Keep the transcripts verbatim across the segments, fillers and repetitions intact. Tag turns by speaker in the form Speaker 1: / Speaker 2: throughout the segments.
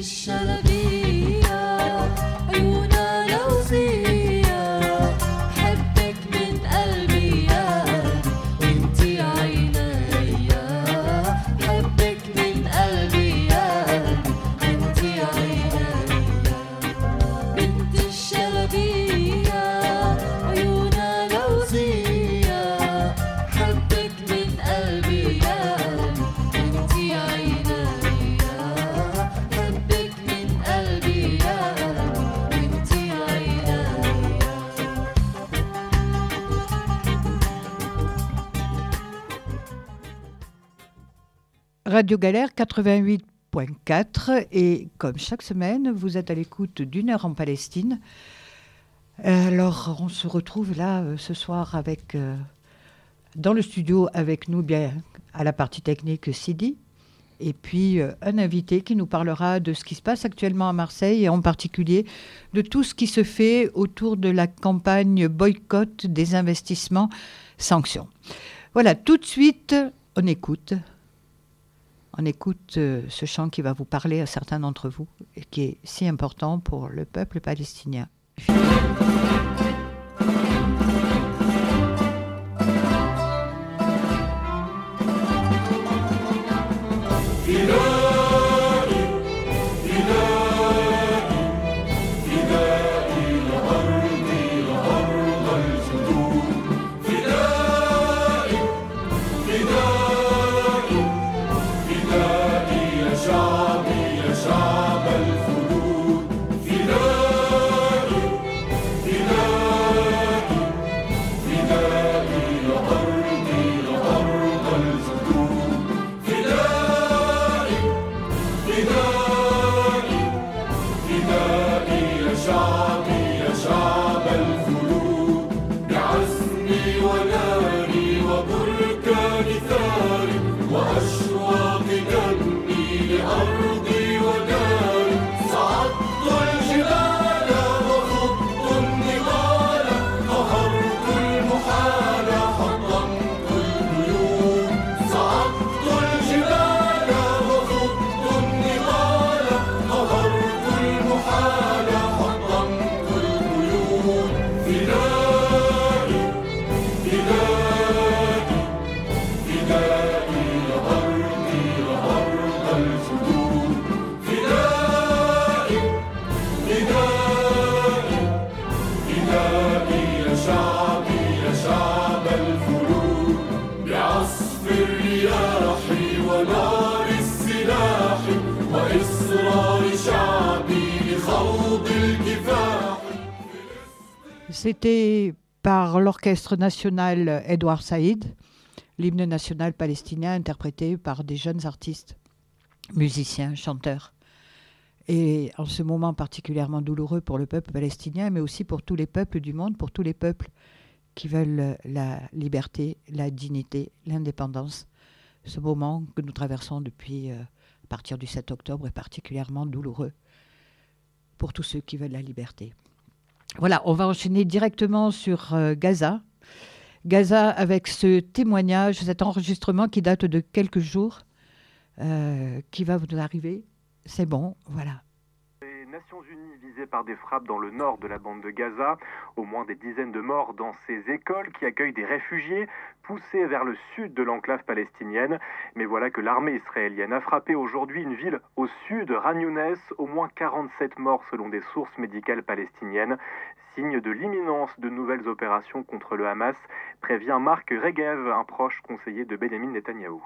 Speaker 1: Radio Galère quatre-vingt-huit point quatre et comme chaque semaine, vous êtes à l'écoute d'une heure en Palestine. Alors, on se retrouve là euh, ce soir avec, euh, dans le studio avec nous, bien à la partie technique Sidi, et puis euh, un invité qui nous parlera de ce qui se passe actuellement à Marseille et en particulier de tout ce qui se fait autour de la campagne boycott des investissements sanctions. Voilà, tout de suite, on écoute. On écoute euh, ce chant qui va vous parler à certains d'entre vous et qui est si important pour le peuple palestinien. C'était par l'Orchestre national Edouard Saïd, l'hymne national palestinien interprété par des jeunes artistes, musiciens, chanteurs. Et en ce moment particulièrement douloureux pour le peuple palestinien, mais aussi pour tous les peuples du monde, pour tous les peuples qui veulent la liberté, la dignité, l'indépendance. Ce moment que nous traversons depuis, euh, à partir du sept octobre, est particulièrement douloureux pour tous ceux qui veulent la liberté. Voilà, on va enchaîner directement sur euh, Gaza. Gaza avec ce témoignage, cet enregistrement qui date de quelques jours, euh, qui va vous arriver. C'est bon, voilà.
Speaker 2: Les Nations Unies visées par des frappes dans le nord de la bande de Gaza, au moins des dizaines de morts dans ces écoles qui accueillent des réfugiés poussés vers le sud de l'enclave palestinienne. Mais voilà que l'armée israélienne a frappé aujourd'hui une ville au sud, Khan Younes, au moins quarante-sept morts selon des sources médicales palestiniennes. Signe de l'imminence de nouvelles opérations contre le Hamas, prévient Marc Regev, un proche conseiller de Benjamin Netanyahou.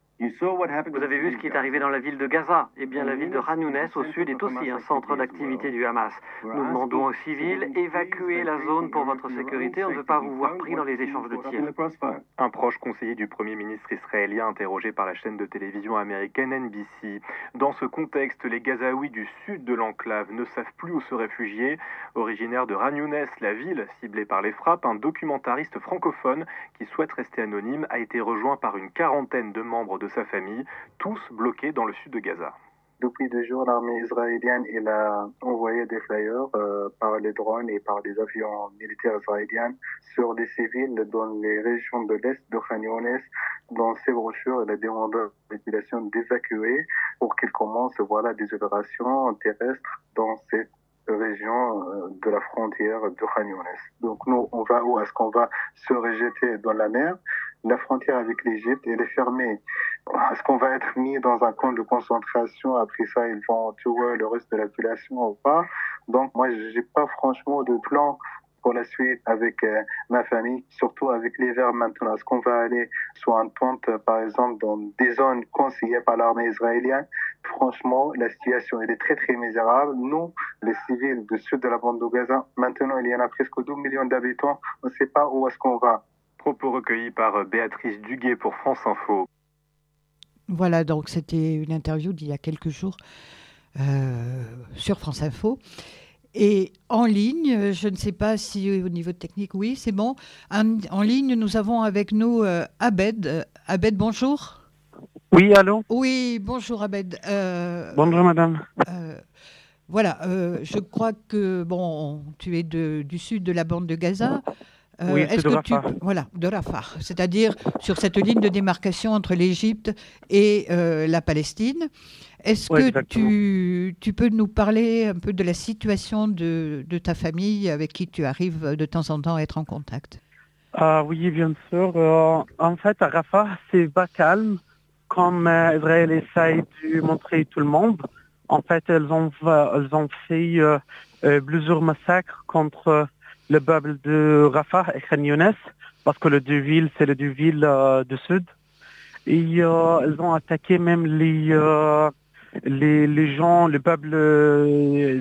Speaker 3: Vous avez vu ce qui est arrivé dans la ville de Gaza. Eh bien, la ville de Khan Younes, au sud, est aussi un centre d'activité du Hamas. Nous demandons aux civils, évacuez la zone pour votre sécurité. On ne veut pas vous voir pris dans les échanges de tirs.
Speaker 2: Un proche conseiller du Premier ministre israélien interrogé par la chaîne de télévision américaine N B C. Dans ce contexte, les Gazaouis du sud de l'enclave ne savent plus où se réfugier. Originaire de Khan Younes, la ville ciblée par les frappes, un documentariste francophone qui souhaite rester anonyme a été rejoint par une quarantaine de membres de sa famille, tous bloqués dans le sud de Gaza.
Speaker 4: Depuis deux jours, l'armée israélienne elle a envoyé des flyers euh, par les drones et par des avions militaires israéliens sur des civils dans les régions de l'est de Khan Younes. Dans ces brochures, elle a demandé à la population d'évacuer pour qu'ils commencent voilà, des opérations terrestres dans cette région de la frontière de Khan Younes. Donc nous, on va où? Est-ce qu'on va se rejeter dans la mer? La frontière avec l'Égypte, elle est fermée. Est-ce qu'on va être mis dans un camp de concentration? Après ça, ils vont tuer le reste de la population ou pas? Donc moi, j'ai pas franchement de plan pour la suite avec euh, ma famille, surtout avec l'hiver maintenant. Est-ce qu'on va aller sous un tente, par exemple, dans des zones conseillées par l'armée israélienne? Franchement, la situation elle est très très misérable. Nous, les civils du sud de la bande de Gaza, maintenant il y en a presque douze millions d'habitants. On ne sait pas où est-ce qu'on va.
Speaker 2: Propos recueillis par Béatrice Duguet pour France Info.
Speaker 1: Voilà, donc c'était une interview d'il y a quelques jours euh, sur France Info. Et en ligne, je ne sais pas si au niveau technique, oui, c'est bon. En, en ligne, nous avons avec nous euh, Abed. Euh, Abed, bonjour.
Speaker 5: Oui, allô?
Speaker 1: Oui, bonjour Abed. Euh,
Speaker 5: bonjour madame.
Speaker 1: Euh, voilà, euh, je crois que bon, tu es de, du sud de la bande de Gaza.
Speaker 5: Euh, oui, c'est de Rafah.
Speaker 1: Tu, voilà, de Rafah, c'est-à-dire sur cette ligne de démarcation entre l'Égypte et euh, la Palestine. Est-ce
Speaker 5: oui,
Speaker 1: que tu, tu peux nous parler un peu de la situation de, de ta famille avec qui tu arrives de temps en temps à être en contact?
Speaker 5: Ah, oui, bien sûr. Euh, en fait, à Rafah, c'est pas calme, comme euh, Israël essaye de montrer tout le monde. En fait, elles ont, elles ont fait euh, euh, plusieurs massacres contre euh, le peuple de Rafah et Khan Younes, parce que les deux villes, c'est les deux villes euh, du sud. Et euh, elles ont attaqué même les, euh, les, les gens, le peuple euh,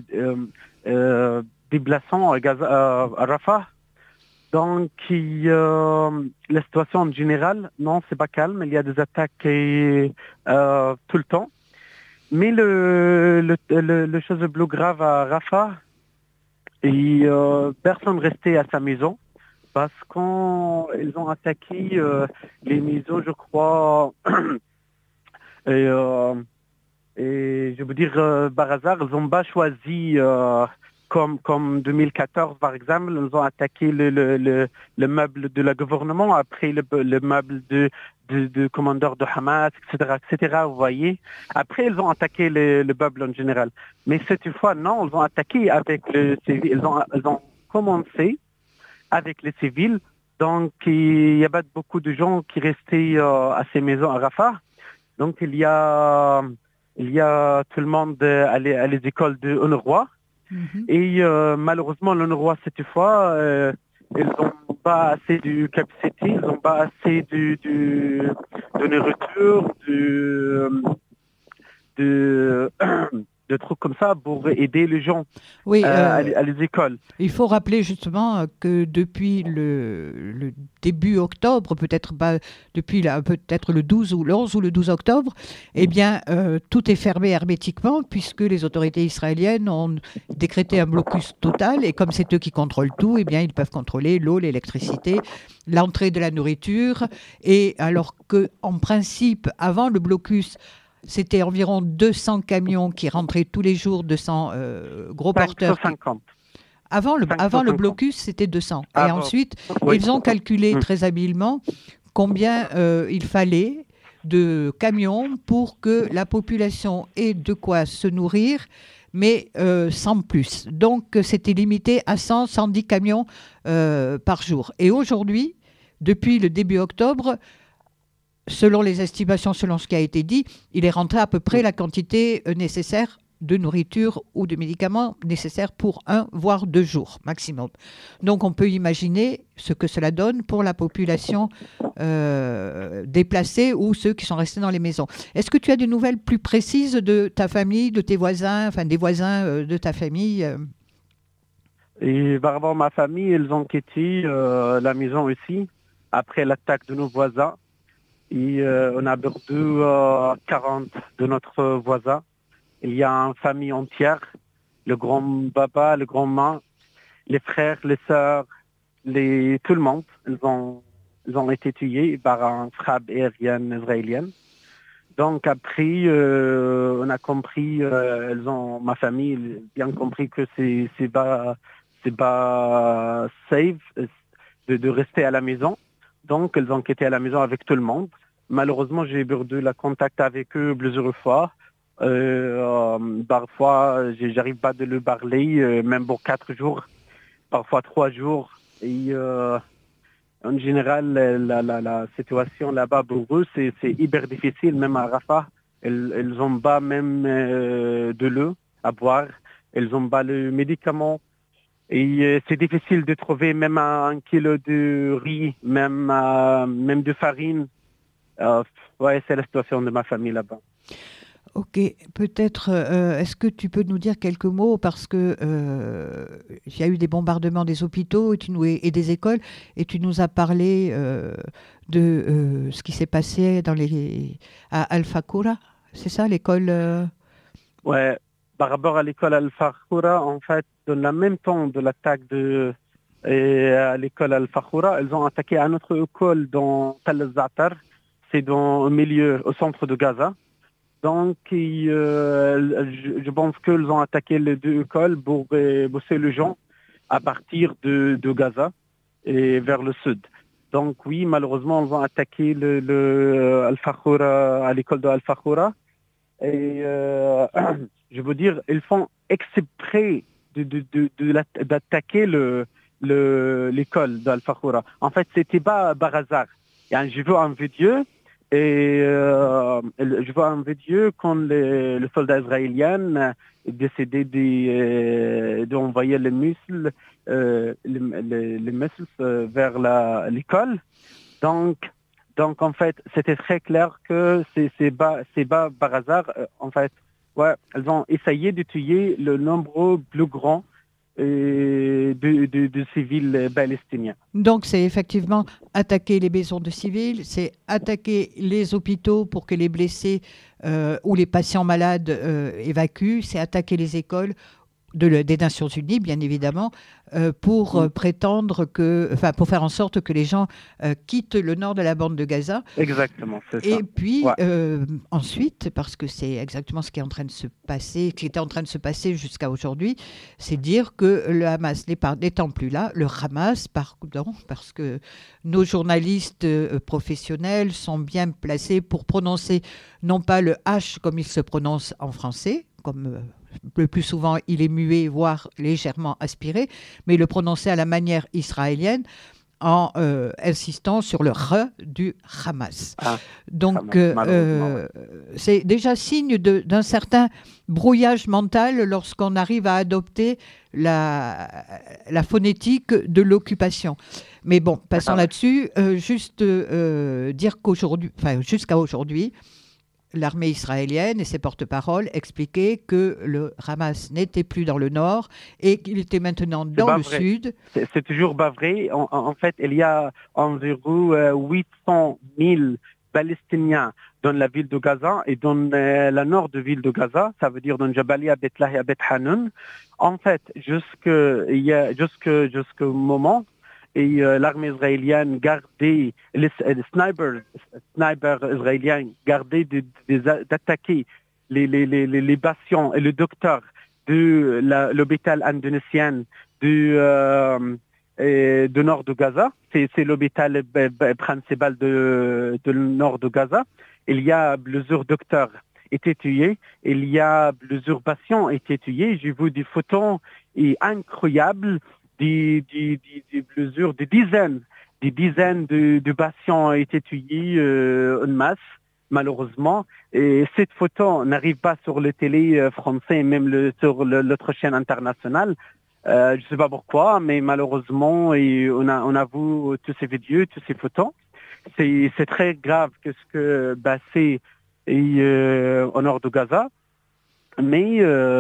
Speaker 5: euh, déplaçant à, Gaza, euh, à Rafah. Donc, euh, la situation en général, non, c'est pas calme. Il y a des attaques euh, tout le temps. Mais le, le, le, le chose le plus grave à Rafah, et euh, personne restait à sa maison parce qu'ils ont attaqué euh, les maisons, je crois, et, euh, et je veux dire, euh, par hasard, ils n'ont pas choisi, euh, comme, comme deux mille quatorze par exemple, ils ont attaqué le, le, le, le meuble de la gouvernement, après le, le meuble de, de, de commandeur de Hamas, et cetera, et cetera, vous voyez. Après, ils ont attaqué le, le meuble en général. Mais cette fois, non, ils ont attaqué avec le civil, ils ont, ils ont commencé avec les civils. Donc, il y a pas beaucoup de gens qui restaient euh, à ces maisons à Rafah. Donc, il y a, il y a tout le monde à les, à les écoles de UNRWA. Mm-hmm. Et euh, malheureusement, l'UNRWA, cette fois, euh, ils n'ont pas assez de capacité, ils n'ont pas assez de, de, de nourriture, de, de, de trucs comme ça pour aider les gens
Speaker 1: oui,
Speaker 5: euh,
Speaker 1: euh,
Speaker 5: à, à les écoles.
Speaker 1: Il faut rappeler justement que depuis le, le début octobre, peut-être pas depuis la, peut-être le douze ou le onze ou le douze octobre, eh bien euh, tout est fermé hermétiquement puisque les autorités israéliennes ont décrété un blocus total et comme c'est eux qui contrôlent tout, eh bien ils peuvent contrôler l'eau, l'électricité, l'entrée de la nourriture et alors que en principe avant le blocus c'était environ deux cents camions qui rentraient tous les jours, deux cents euh, gros porteurs.
Speaker 5: cinq cent cinquante.
Speaker 1: Avant le, avant le blocus, c'était deux cents.
Speaker 5: Ah
Speaker 1: et
Speaker 5: bon.
Speaker 1: ensuite,
Speaker 5: oui.
Speaker 1: ils ont calculé très habilement combien euh, il fallait de camions pour que la population ait de quoi se nourrir, mais euh, sans plus. Donc, c'était limité à cent, cent dix camions euh, par jour. Et aujourd'hui, depuis le début octobre, selon les estimations, selon ce qui a été dit, il est rentré à peu près la quantité nécessaire de nourriture ou de médicaments nécessaires pour un, voire deux jours maximum. Donc on peut imaginer ce que cela donne pour la population euh, déplacée ou ceux qui sont restés dans les maisons. Est-ce que tu as des nouvelles plus précises de ta famille, de tes voisins, enfin des voisins euh, de ta famille euh...
Speaker 5: Et par rapport à ma famille, ils ont quitté euh, la maison aussi après l'attaque de nos voisins. Et euh, on a perdu euh, quarante de notre voisin. Il y a une famille entière, le grand-papa, le grand-maman, les frères, les sœurs, les, tout le monde. Ils ont, ils ont été tués par une frappe aérienne israélienne. Donc après, euh, on a compris, euh, elles ont, ma famille a bien compris que c'est, c'est pas, c'est pas safe de, de rester à la maison. Donc, elles ont quitté à la maison avec tout le monde. Malheureusement, j'ai perdu le contact avec eux plusieurs fois. Euh, euh, parfois, j'arrive pas de le parler, euh, même pour quatre jours, parfois trois jours. Et euh, en général, la, la, la situation là-bas pour eux, c'est, c'est hyper difficile, même à Rafah. Elles, elles ont pas même euh, de l'eau à boire, elles ont pas le médicament. Et euh, c'est difficile de trouver même un, un kilo de riz, même, euh, même de farine. Euh, ouais, c'est la situation de ma famille là-bas.
Speaker 1: Ok, peut-être, euh, est-ce que tu peux nous dire quelques mots parce que euh, il y a eu des bombardements des hôpitaux et, tu nous, et des écoles et tu nous as parlé euh, de euh, ce qui s'est passé dans les, à Al-Fakura, c'est ça l'école euh...
Speaker 5: Ouais, par rapport à l'école Al-Fakura, en fait, dans le même temps de l'attaque de, et à l'école Al-Fakura, elles ont attaqué à notre école dans Tal al-Za'atar, c'est dans au milieu, au centre de Gaza. Donc, euh, je, je pense qu'ils ont attaqué les deux écoles pour euh, bosser les gens à partir de, de Gaza et vers le sud. Donc, oui, malheureusement, ils ont attaqué le, le Al-Fakura, à l'école de Al-Fakura. Et euh, je veux dire, ils font exprès de, de, de, de, d'attaquer le, le, l'école d'Al-Fakura. En fait, c'était pas par hasard. Yani, je veux un vidéo. Et euh, je vois un vidéo quand les, le soldat israélien est décidé de, d'envoyer les missiles, euh, les, les, les missiles vers la, l'école. Donc, donc, en fait, c'était très clair que c'est, c'est, pas, c'est pas par hasard. En fait, ouais, elles ont essayé de tuer le nombre plus grand de, de, de civils palestiniens.
Speaker 1: Donc, c'est effectivement attaquer les maisons de civils, c'est attaquer les hôpitaux pour que les blessés euh, ou les patients malades euh, évacuent, c'est attaquer les écoles de le, des Nations Unies, bien évidemment, euh, pour euh, prétendre que, enfin, pour faire en sorte que les gens euh, quittent le nord de la bande de Gaza.
Speaker 5: Exactement, c'est ça.
Speaker 1: Et puis
Speaker 5: ouais.
Speaker 1: euh, ensuite, parce que c'est exactement ce qui est en train de se passer, qui était en train de se passer jusqu'à aujourd'hui, c'est dire que le Hamas n'étant plus là, le Hamas, pardon, parce que nos journalistes euh, professionnels sont bien placés pour prononcer non pas le H comme il se prononce en français, comme euh, le plus souvent il est muet, voire légèrement aspiré, mais le prononcer à la manière israélienne en euh, insistant sur le « re » du Hamas. Ah, Donc, euh, euh, c'est déjà signe de, d'un certain brouillage mental lorsqu'on arrive à adopter la, la phonétique de l'occupation. Mais bon, passons ah. là-dessus. Euh, juste euh, dire qu'aujourd'hui, enfin, jusqu'à aujourd'hui, l'armée israélienne et ses porte-paroles expliquaient que le Hamas n'était plus dans le nord et qu'il était maintenant dans le
Speaker 5: vrai.
Speaker 1: sud.
Speaker 5: C'est, c'est toujours pas vrai. En, en fait, il y a environ euh, huit cent mille Palestiniens dans la ville de Gaza et dans euh, la nord de ville de Gaza, ça veut dire dans Jabalia, Beth Lahiya, Beth Hanoun. En fait, jusque, il y a, jusque, jusqu'au moment et euh, l'armée israélienne gardait, les, les snipers, snipers israéliens gardaient de, de, de, d'attaquer les, les, les, les patients et le docteur de la, l'hôpital indonésien du, euh, et, de nord de Gaza. C'est, c'est l'hôpital b- b- principal de, de nord de Gaza. Il y a plusieurs docteurs étaient tués. Il y a plusieurs patients étaient tués. J'ai vu des photos et incroyables. Des, des, des, des plusieurs, des dizaines, des dizaines de, de patients ont été tués euh, en masse, malheureusement. Et cette photo n'arrive pas sur le télé français, même le, sur le, l'autre chaîne internationale. Euh, je ne sais pas pourquoi, mais malheureusement, et on a, on a vu tous ces vidéos, toutes ces photos. C'est, c'est très grave que ce que bah, c'est et, euh, au nord de Gaza. Mais,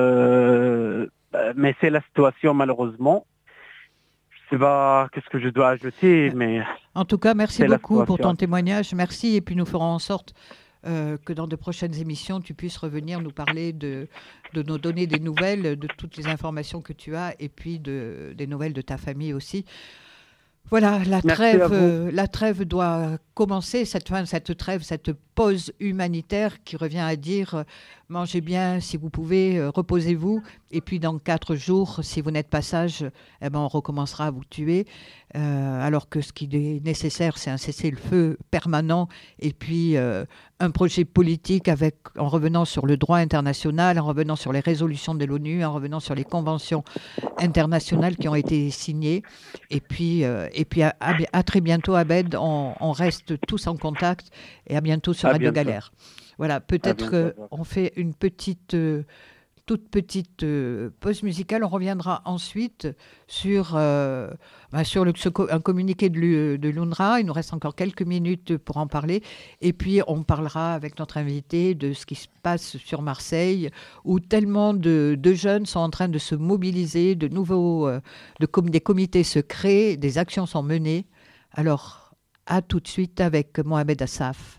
Speaker 5: euh, mais c'est la situation, malheureusement. Je sais pas qu'est-ce que je dois ajouter, mais...
Speaker 1: En tout cas, merci beaucoup pour ton témoignage. Merci, et puis nous ferons en sorte euh, que dans de prochaines émissions, tu puisses revenir nous parler de, de nous donner des nouvelles, de toutes les informations que tu as, et puis de, des nouvelles de ta famille aussi. Voilà, la trêve, euh, la trêve doit commencer, cette fin, cette trêve, cette pause humanitaire qui revient à dire euh, mangez bien si vous pouvez, euh, reposez-vous Et puis dans quatre jours, si vous n'êtes pas sage, eh ben, on recommencera à vous tuer. Euh, alors que ce qui est nécessaire, c'est un cessez-le-feu permanent et puis euh, un projet politique avec, en revenant sur le droit international, en revenant sur les résolutions de l'ONU, en revenant sur les conventions internationales qui ont été signées. Et puis, euh, et puis à, à, à très bientôt, Abed. On, on reste tous en contact et à bientôt sur
Speaker 5: À
Speaker 1: Radio
Speaker 5: bientôt.
Speaker 1: Galère. Voilà, peut-être qu'on fait une petite... Euh, toute petite euh, pause musicale. On reviendra ensuite sur, euh, bah, sur le, ce, un communiqué de, de l'UNRWA. Il nous reste encore quelques minutes pour en parler. Et puis, on parlera avec notre invité de ce qui se passe sur Marseille, où tellement de, de jeunes sont en train de se mobiliser, de nouveaux, euh, de com- des comités se créent, des actions sont menées. Alors, à tout de suite avec Mohamed Assaf.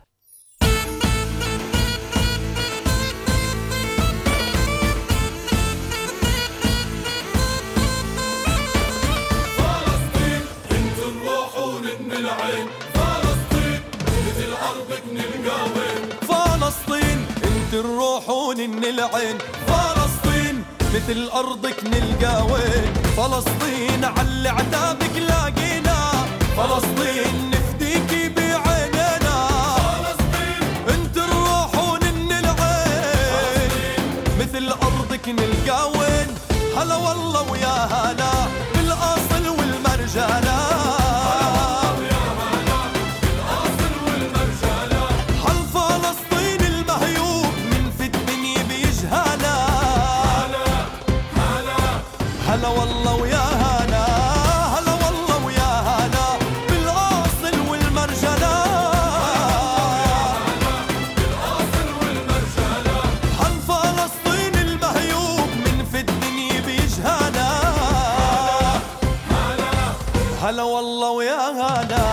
Speaker 6: الروحون من العين فلسطين مثل أرضك نلقى وين فلسطين على عتابك لاقينا فلسطين نفديكي بعيننا فلسطين انت الروحون من العين مثل أرضك نلقى وين هلا والله ويا هلا بالأصل والمرجانة هلا والله ويا هلا هلا والله ويا هلا بالأصل والمرجلة بالأصل والمرجلة عن فلسطين المهيوب من في الدنيا بيجهلا هلا هلا والله ويا هلا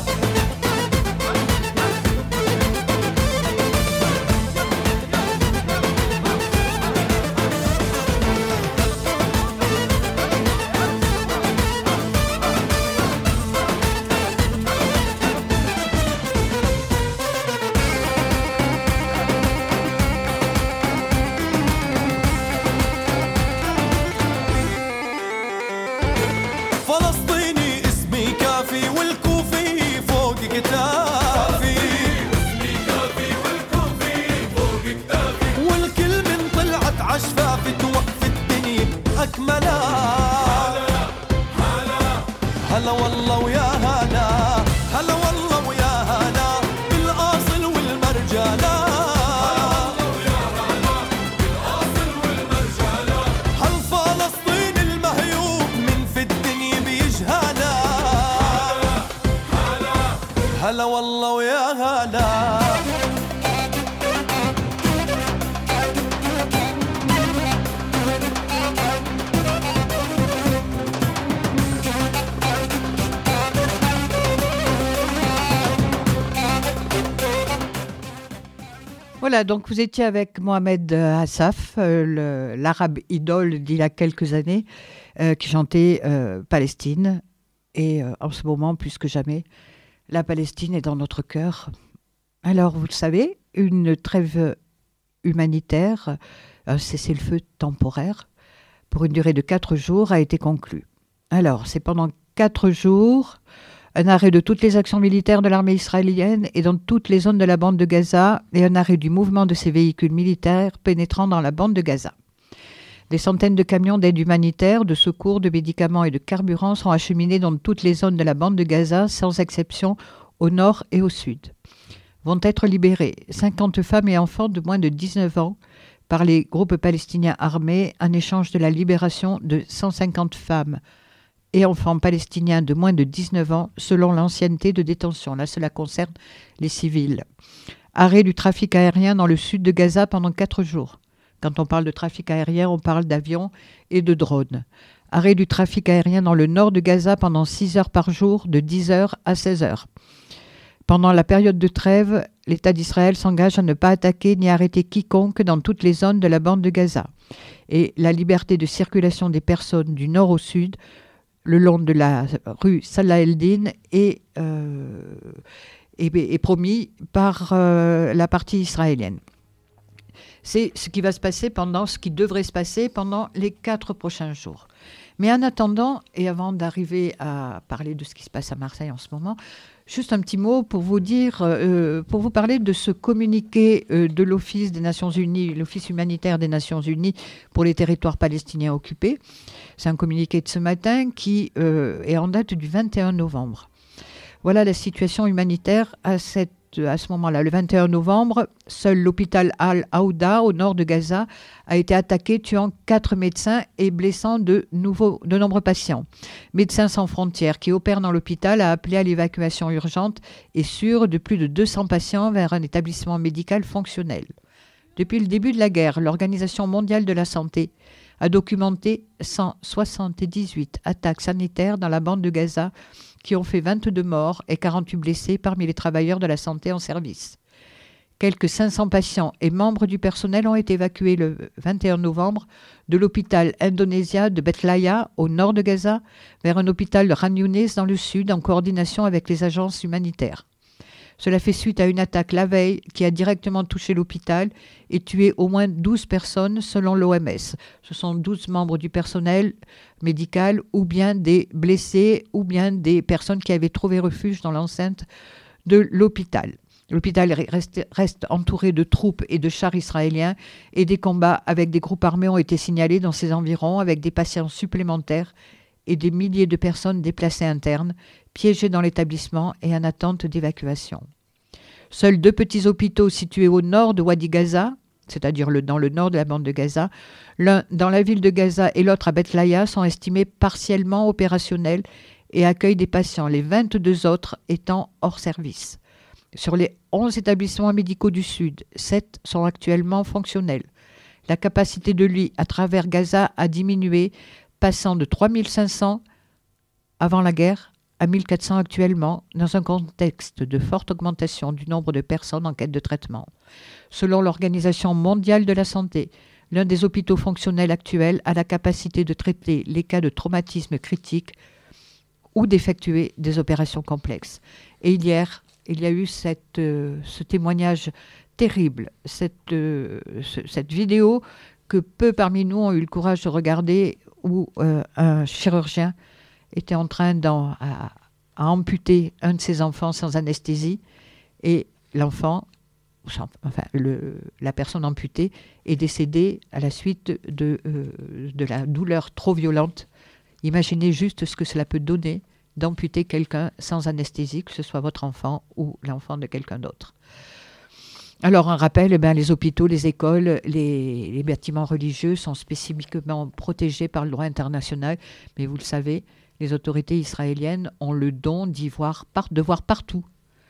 Speaker 6: أكملا هلا هلا هلا والله ويا هلا هلا والله ويا هلا بالأصل والمرجلة هلا ويا هلا بالأصل والمرجلة هل فلسطين المهيوب من في الدنيا بيجهلا هلا هلا هلا والله ويا هلا
Speaker 1: Voilà, donc vous étiez avec Mohamed Assaf, euh, le, l'arabe idole d'il y a quelques années, euh, qui chantait euh, Palestine. Et euh, en ce moment, plus que jamais, la Palestine est dans notre cœur. Alors, vous le savez, une trêve humanitaire, un cessez-le-feu temporaire, pour une durée de quatre jours, a été conclu. Alors, c'est pendant quatre jours... un arrêt de toutes les actions militaires de l'armée israélienne et dans toutes les zones de la bande de Gaza et un arrêt du mouvement de ces véhicules militaires pénétrant dans la bande de Gaza. Des centaines de camions d'aide humanitaire, de secours, de médicaments et de carburant sont acheminés dans toutes les zones de la bande de Gaza, sans exception au nord et au sud. Vont être libérés cinquante femmes et enfants de moins de dix-neuf ans par les groupes palestiniens armés en échange de la libération de cent cinquante femmes et enfants palestiniens de moins de dix-neuf ans selon l'ancienneté de détention. Là, cela concerne les civils. Arrêt du trafic aérien dans le sud de Gaza pendant quatre jours. Quand on parle de trafic aérien, on parle d'avions et de drones. Arrêt du trafic aérien dans le nord de Gaza pendant six heures par jour, de dix heures à seize heures. Pendant la période de trêve, l'État d'Israël s'engage à ne pas attaquer ni arrêter quiconque dans toutes les zones de la bande de Gaza. Et la liberté de circulation des personnes du nord au sud le long de la rue Salah el-Din est, euh, est, est promis par euh, la partie israélienne. C'est ce qui va se passer pendant, ce qui devrait se passer pendant les quatre prochains jours. Mais en attendant, et avant d'arriver à parler de ce qui se passe à Marseille en ce moment, juste un petit mot pour vous dire, euh, pour vous parler de ce communiqué euh, de l'Office des Nations Unies, l'Office humanitaire des Nations Unies pour les territoires palestiniens occupés. C'est un communiqué de ce matin qui euh, est en date du vingt et un novembre. Voilà la situation humanitaire à cette à ce moment-là, le vingt et un novembre, seul l'hôpital Al-Aouda, au nord de Gaza, a été attaqué, tuant quatre médecins et blessant de, nouveaux, de nombreux patients. Médecins sans frontières, qui opèrent dans l'hôpital, a appelé à l'évacuation urgente et sûre de plus de deux cents patients vers un établissement médical fonctionnel. Depuis le début de la guerre, l'Organisation mondiale de la santé a documenté cent soixante-dix-huit attaques sanitaires dans la bande de Gaza qui ont fait vingt-deux morts et quarante-huit blessés parmi les travailleurs de la santé en service. Quelques cinq cents patients et membres du personnel ont été évacués le vingt et un novembre de l'hôpital Indonesia de Bethlaya, au nord de Gaza, vers un hôpital de Khan Younis dans le sud, en coordination avec les agences humanitaires. Cela fait suite à une attaque la veille qui a directement touché l'hôpital et tué au moins douze personnes selon l'O M S. Ce sont douze membres du personnel médical ou bien des blessés ou bien des personnes qui avaient trouvé refuge dans l'enceinte de l'hôpital. L'hôpital reste, reste entouré de troupes et de chars israéliens et des combats avec des groupes armés ont été signalés dans ses environs avec des patients supplémentaires et des milliers de personnes déplacées internes, piégées dans l'établissement et en attente d'évacuation. Seuls deux petits hôpitaux situés au nord de Wadi Gaza, c'est-à-dire le, dans le nord de la bande de Gaza, l'un dans la ville de Gaza et l'autre à Bethlaya, sont estimés partiellement opérationnels et accueillent des patients, les vingt-deux autres étant hors service. Sur les onze établissements médicaux du Sud, sept sont actuellement fonctionnels. La capacité de lits à travers Gaza a diminué, passant de trois mille cinq cents avant la guerre à mille quatre cents actuellement, dans un contexte de forte augmentation du nombre de personnes en quête de traitement. Selon l'Organisation mondiale de la santé, l'un des hôpitaux fonctionnels actuels a la capacité de traiter les cas de traumatisme critique ou d'effectuer des opérations complexes. Et hier, il y a eu cette, euh, ce témoignage terrible, cette, euh, ce, cette vidéo que peu parmi nous ont eu le courage de regarder, où euh, un chirurgien était en train d'en, à, à amputer un de ses enfants sans anesthésie, et l'enfant, enfin le, la personne amputée, est décédée à la suite de, euh, de la douleur trop violente. Imaginez juste ce que cela peut donner d'amputer quelqu'un sans anesthésie, que ce soit votre enfant ou l'enfant de quelqu'un d'autre. Alors, un rappel, eh bien, les hôpitaux, les écoles, les, les bâtiments religieux sont spécifiquement protégés par le droit international, mais vous le savez, les autorités israéliennes ont le don d'y voir, par, de voir partout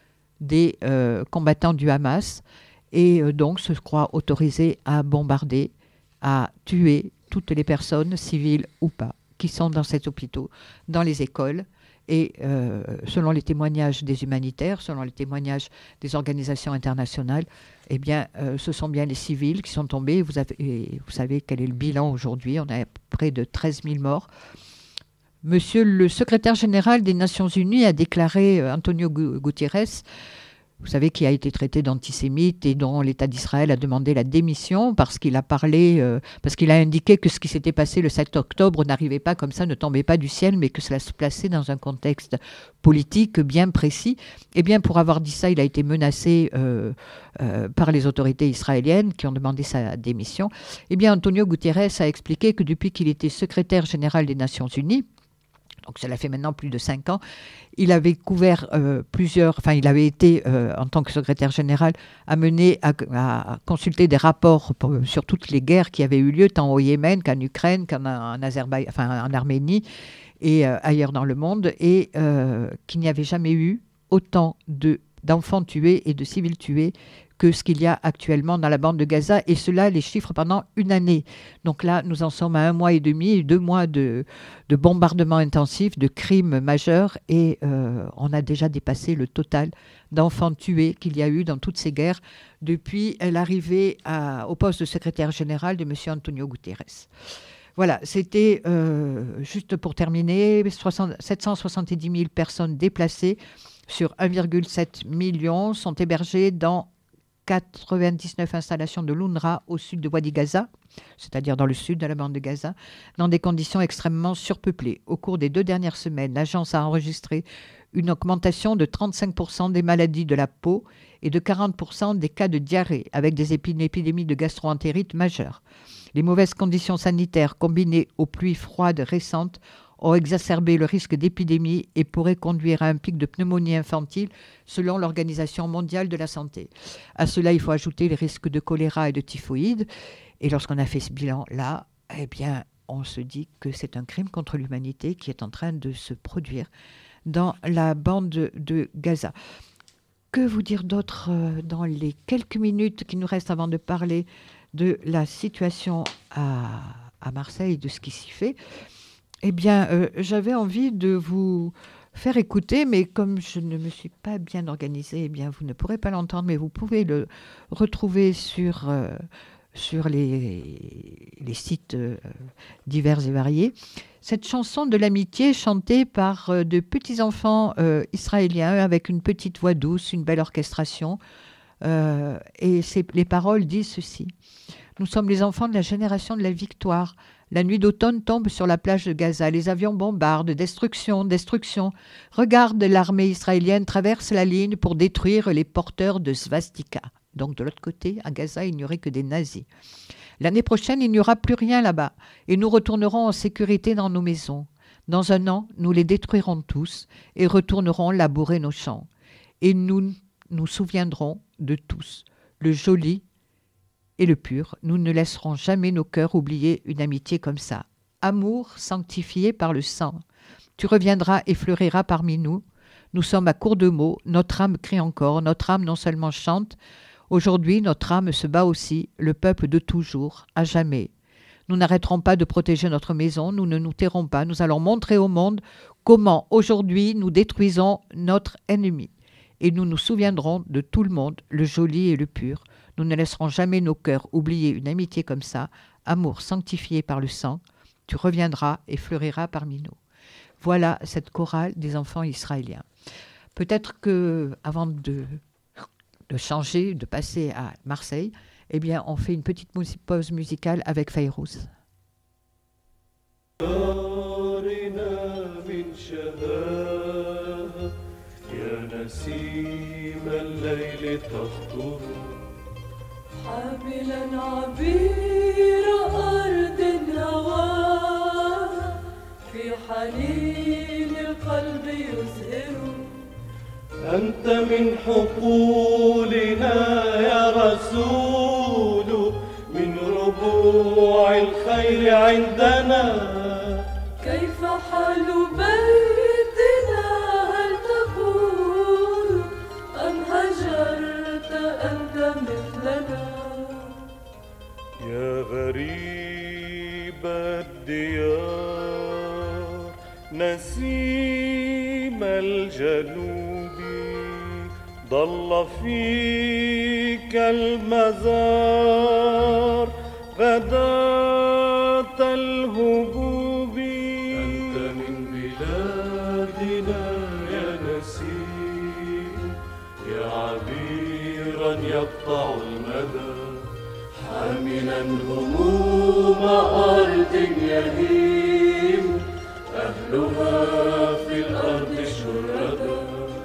Speaker 1: des euh, combattants du Hamas et euh, donc se croient autorisés à bombarder, à tuer toutes les personnes, civiles ou pas, qui sont dans ces hôpitaux, dans les écoles. Et euh, selon les témoignages des humanitaires, selon les témoignages des organisations internationales, eh bien, euh, ce sont bien les civils qui sont tombés. Vous, avez, et vous savez quel est le bilan aujourd'hui. On a près de treize mille morts. Monsieur le secrétaire général des Nations Unies a déclaré, euh, Antonio Guterres, vous savez, qui a été traité d'antisémite et dont l'État d'Israël a demandé la démission parce qu'il a parlé, euh, parce qu'il a indiqué que ce qui s'était passé le sept octobre n'arrivait pas comme ça, ne tombait pas du ciel, mais que cela se plaçait dans un contexte politique bien précis. Eh bien, pour avoir dit ça, il a été menacé euh, euh, par les autorités israéliennes qui ont demandé sa démission. Eh bien, Antonio Guterres a expliqué que depuis qu'il était secrétaire général des Nations Unies, donc cela fait maintenant plus de cinq ans, il avait couvert euh, plusieurs, enfin il avait été, euh, en tant que secrétaire général, amené à, à consulter des rapports pour, sur toutes les guerres qui avaient eu lieu, tant au Yémen qu'en Ukraine, qu'en en Azerbaïdjan, enfin en Arménie et euh, ailleurs dans le monde, et euh, qu'il n'y avait jamais eu autant de, d'enfants tués et de civils tués que ce qu'il y a actuellement dans la bande de Gaza, et cela, les chiffres pendant une année. Donc là, nous en sommes à un mois et demi, deux mois de, de bombardements intensifs, de crimes majeurs, et euh, on a déjà dépassé le total d'enfants tués qu'il y a eu dans toutes ces guerres depuis l'arrivée à, au poste de secrétaire général de M. Antonio Guterres. Voilà, c'était, euh, juste pour terminer, sept cent soixante-dix mille personnes déplacées sur un virgule sept million sont hébergées dans quatre-vingt-dix-neuf installations de l'UNRWA au sud de Wadi Gaza, c'est-à-dire dans le sud de la bande de Gaza, dans des conditions extrêmement surpeuplées. Au cours des deux dernières semaines, l'agence a enregistré une augmentation de trente-cinq pour cent des maladies de la peau et de quarante pour cent des cas de diarrhée, avec des épi- une épidémie de gastro-entérite majeure. Les mauvaises conditions sanitaires combinées aux pluies froides récentes ont exacerbé le risque d'épidémie et pourraient conduire à un pic de pneumonie infantile selon l'Organisation mondiale de la santé. À cela, il faut ajouter les risques de choléra et de typhoïde. Et lorsqu'on a fait ce bilan-là, eh bien, on se dit que c'est un crime contre l'humanité qui est en train de se produire dans la bande de, de Gaza. Que vous dire d'autre euh, dans les quelques minutes qui nous restent avant de parler de la situation à, à Marseille, de ce qui s'y fait? Eh bien, euh, j'avais envie de vous faire écouter, mais comme je ne me suis pas bien organisée, eh bien, vous ne pourrez pas l'entendre, mais vous pouvez le retrouver sur, euh, sur les, les sites euh, divers et variés. Cette chanson de l'amitié chantée par euh, de petits-enfants euh, israéliens avec une petite voix douce, une belle orchestration. Euh, et c'est, les paroles disent ceci. Nous sommes les enfants de la génération de la victoire. La nuit d'automne tombe sur la plage de Gaza. Les avions bombardent. Destruction, destruction. Regarde, l'armée israélienne traverse la ligne pour détruire les porteurs de svastika. Donc de l'autre côté, à Gaza, il n'y aurait que des nazis. L'année prochaine, il n'y aura plus rien là-bas. Et nous retournerons en sécurité dans nos maisons. Dans un an, nous les détruirons tous et retournerons labourer nos champs. Et nous nous souviendrons de tous, le joli et le pur. Nous ne laisserons jamais nos cœurs oublier une amitié comme ça. Amour sanctifié par le sang. Tu reviendras et fleuriras parmi nous. Nous sommes à court de mots. Notre âme crie encore. Notre âme non seulement chante. Aujourd'hui, notre âme se bat aussi. Le peuple de toujours, à jamais. Nous n'arrêterons pas de protéger notre maison. Nous ne nous tairons pas. Nous allons montrer au monde comment aujourd'hui nous détruisons notre ennemi. Et nous nous souviendrons de tout le monde, le joli et le pur. Nous ne laisserons jamais nos cœurs oublier une amitié comme ça, amour sanctifié par le sang. Tu reviendras et fleuriras parmi nous. Voilà cette chorale des enfants israéliens. Peut-être que, avant de, de changer, de passer à Marseille, eh bien, on fait une petite pause musicale avec Fayrouz.
Speaker 6: نسيم الليل تخطر
Speaker 7: حاملا عبير أرض الهوى في حنين القلب يزهر
Speaker 6: أنت من حقولنا يا رسول من ربوع الخير عندنا
Speaker 7: كيف حال بيتنا هل تقول أم هجرت أنت مثلنا
Speaker 6: يا غريب الديار نسيم الجنوب ضل فيك المزار غداة الهبوب أنت من بلادنا يا نسيم يا عبيرا يقطع المدى حاملا هموم أرض يهيم أهلها في الأرض شردا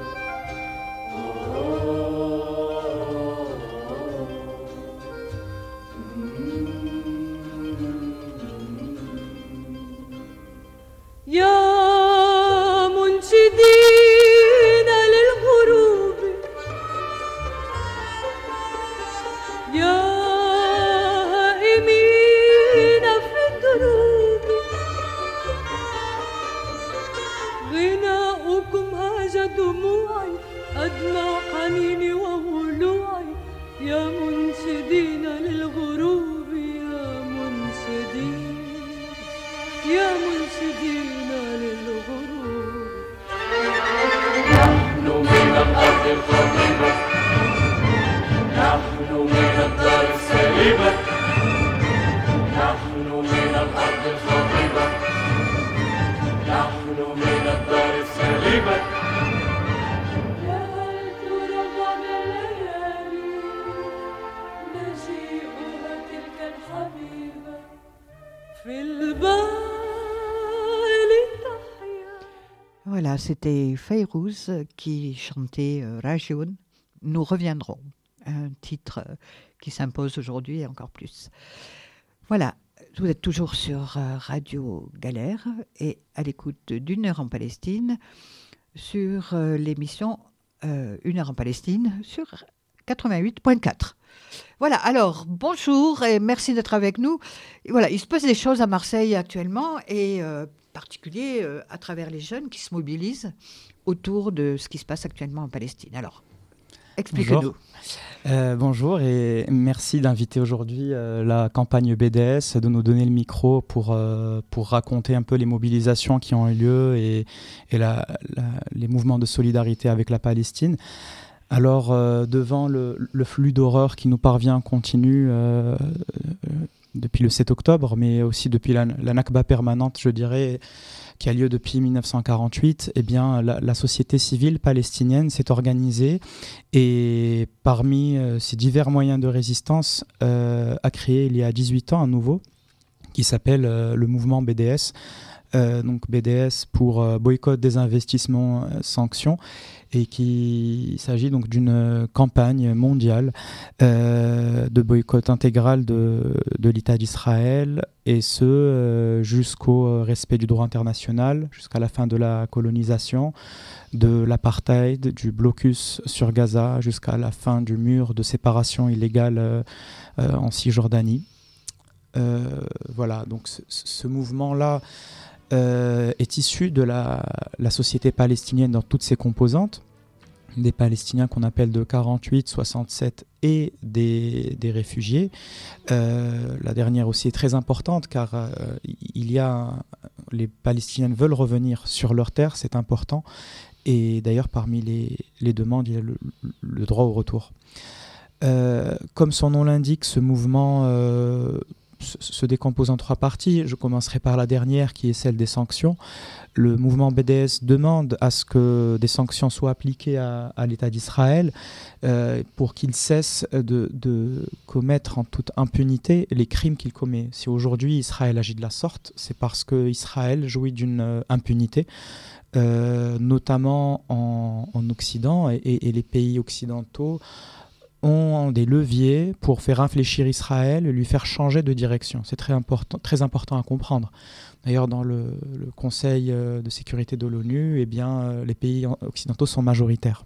Speaker 7: يا منشدين للغروب يا هائمين في الدروب غناؤكم هاج دموعي أدمى حنيني وولوعي يا منشدين للغروب يا منشدين يا منشدين للغروب
Speaker 6: نحن من الأرض الخضيبة نحن من الدار السليمة نحن من الأرض الخضيبة نحن من الدار السليمة
Speaker 7: يا هل ترى بعد الليالي
Speaker 1: Voilà, c'était Fayrouz qui chantait euh, Rajoun. Nous reviendrons. Un titre euh, qui s'impose aujourd'hui et encore plus. Voilà, vous êtes toujours sur euh, Radio Galère et à l'écoute d'une heure en Palestine sur euh, l'émission euh, Une heure en Palestine sur quatre-vingt-huit point quatre. Voilà, alors bonjour et merci d'être avec nous. Et voilà, il se passe des choses à Marseille actuellement et euh, en particulier euh, à travers les jeunes qui se mobilisent autour de ce qui se passe actuellement en Palestine. Alors, expliquez-nous.
Speaker 8: Bonjour. Euh, bonjour et merci d'inviter aujourd'hui euh, la campagne B D S, de nous donner le micro pour, euh, pour raconter un peu les mobilisations qui ont eu lieu et, et la, la, les mouvements de solidarité avec la Palestine. Alors, euh, devant le, le flux d'horreur qui nous parvient continu euh, euh, depuis le sept octobre, mais aussi depuis la, la Nakba permanente, je dirais, qui a lieu depuis mille neuf cent quarante-huit, eh bien, la, la société civile palestinienne s'est organisée et parmi euh, ces divers moyens de résistance euh, a créé il y a dix-huit ans un nouveau qui s'appelle euh, le mouvement B D S. Euh, donc B D S pour euh, boycott des investissements, euh, sanctions, et qu'il s'agit donc d'une campagne mondiale euh, de boycott intégral de, de l'État d'Israël, et ce euh, jusqu'au respect du droit international, jusqu'à la fin de la colonisation, de l'apartheid, du blocus sur Gaza, jusqu'à la fin du mur de séparation illégale euh, euh, en Cisjordanie. Euh, voilà, donc ce, ce mouvement-là Euh, est issu de la, la société palestinienne dans toutes ses composantes, des Palestiniens qu'on appelle de quarante-huit, soixante-sept et des, des réfugiés. Euh, la dernière aussi est très importante car euh, il y a, les Palestiniens veulent revenir sur leur terre, c'est important. Et d'ailleurs, parmi les, les demandes, il y a le, le droit au retour. Euh, comme son nom l'indique, ce mouvement euh, se décompose en trois parties. Je commencerai par la dernière qui est celle des sanctions. Le mouvement B D S demande à ce que des sanctions soient appliquées à, à l'État d'Israël euh, pour qu'il cesse de, de commettre en toute impunité les crimes qu'il commet. Si aujourd'hui Israël agit de la sorte, c'est parce qu'Israël jouit d'une euh, impunité, euh, notamment en, en Occident, et, et, et les pays occidentaux ont des leviers pour faire infléchir Israël et lui faire changer de direction. C'est très important, très important à comprendre. D'ailleurs, dans le, le Conseil de sécurité de l'ONU, eh bien, les pays occidentaux sont majoritaires.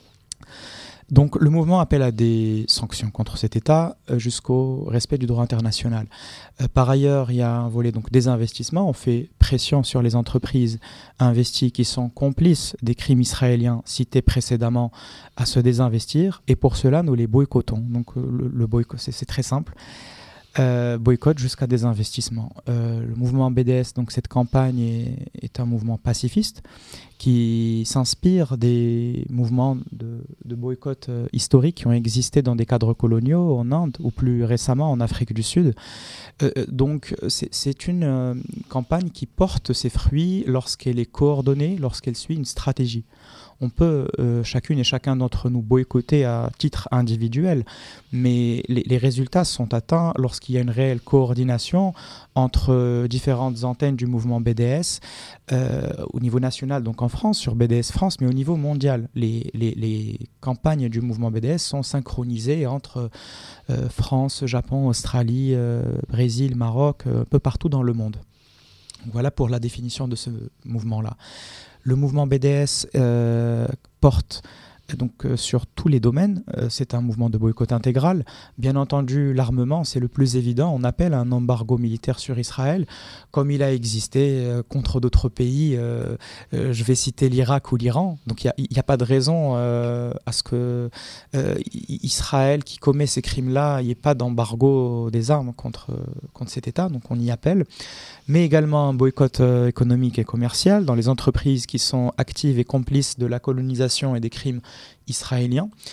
Speaker 8: Donc le mouvement appelle à des sanctions contre cet État euh, jusqu'au respect du droit international. Euh, par ailleurs, il y a un volet donc, des investissements. On fait pression sur les entreprises investies qui sont complices des crimes israéliens cités précédemment à se désinvestir. Et pour cela, nous les boycottons. Donc euh, le, le boycott, c'est, c'est très simple. Euh, boycott jusqu'à des investissements. Euh, le mouvement B D S, donc cette campagne, est, est un mouvement pacifiste qui s'inspire des mouvements de, de boycott euh, historiques qui ont existé dans des cadres coloniaux en Inde ou plus récemment en Afrique du Sud. Euh, donc c'est, c'est une euh, campagne qui porte ses fruits lorsqu'elle est coordonnée, lorsqu'elle suit une stratégie. On peut, euh, chacune et chacun d'entre nous, boycotter à titre individuel, mais les, les résultats sont atteints lorsqu'il y a une réelle coordination entre euh, différentes antennes du mouvement B D S, euh, au niveau national, donc en France, sur B D S France, mais au niveau mondial. Les, les, les campagnes du mouvement B D S sont synchronisées entre euh, France, Japon, Australie, euh, Brésil, Maroc, euh, un peu partout dans le monde. Voilà pour la définition de ce mouvement-là. Le mouvement B D S euh, porte donc, euh, sur tous les domaines. Euh, c'est un mouvement de boycott intégral. Bien entendu, l'armement, c'est le plus évident. On appelle à un embargo militaire sur Israël, comme il a existé euh, contre d'autres pays. Euh, euh, je vais citer l'Irak ou l'Iran. Donc il n'y a, a pas de raison euh, à ce que euh, Israël, qui commet ces crimes-là, il n'y ait pas d'embargo des armes contre, contre cet État. Donc on y appelle. Mais également un boycott euh, économique et commercial dans les entreprises qui sont actives et complices de la colonisation et des crimes israéliens.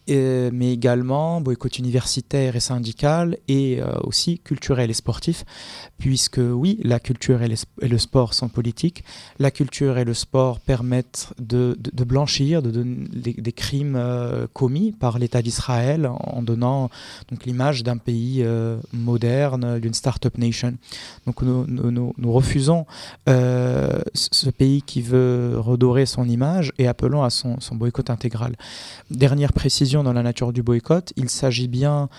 Speaker 8: euh, mais également boycott universitaire et syndical et euh, aussi culturel et sportif, puisque oui, la culture et, les, et le sport sont politiques. La culture et le sport permettent de, de, de blanchir de, de, des, des crimes euh, commis par l'État d'Israël en, en donnant donc, l'image d'un pays euh, moderne, d'une start-up nation. Donc nous, nous, nous, nous refusons euh, ce pays qui veut redorer son image et appelons à son, son boycott intégral. Dernière précision dans la nature du boycott, il s'agit bien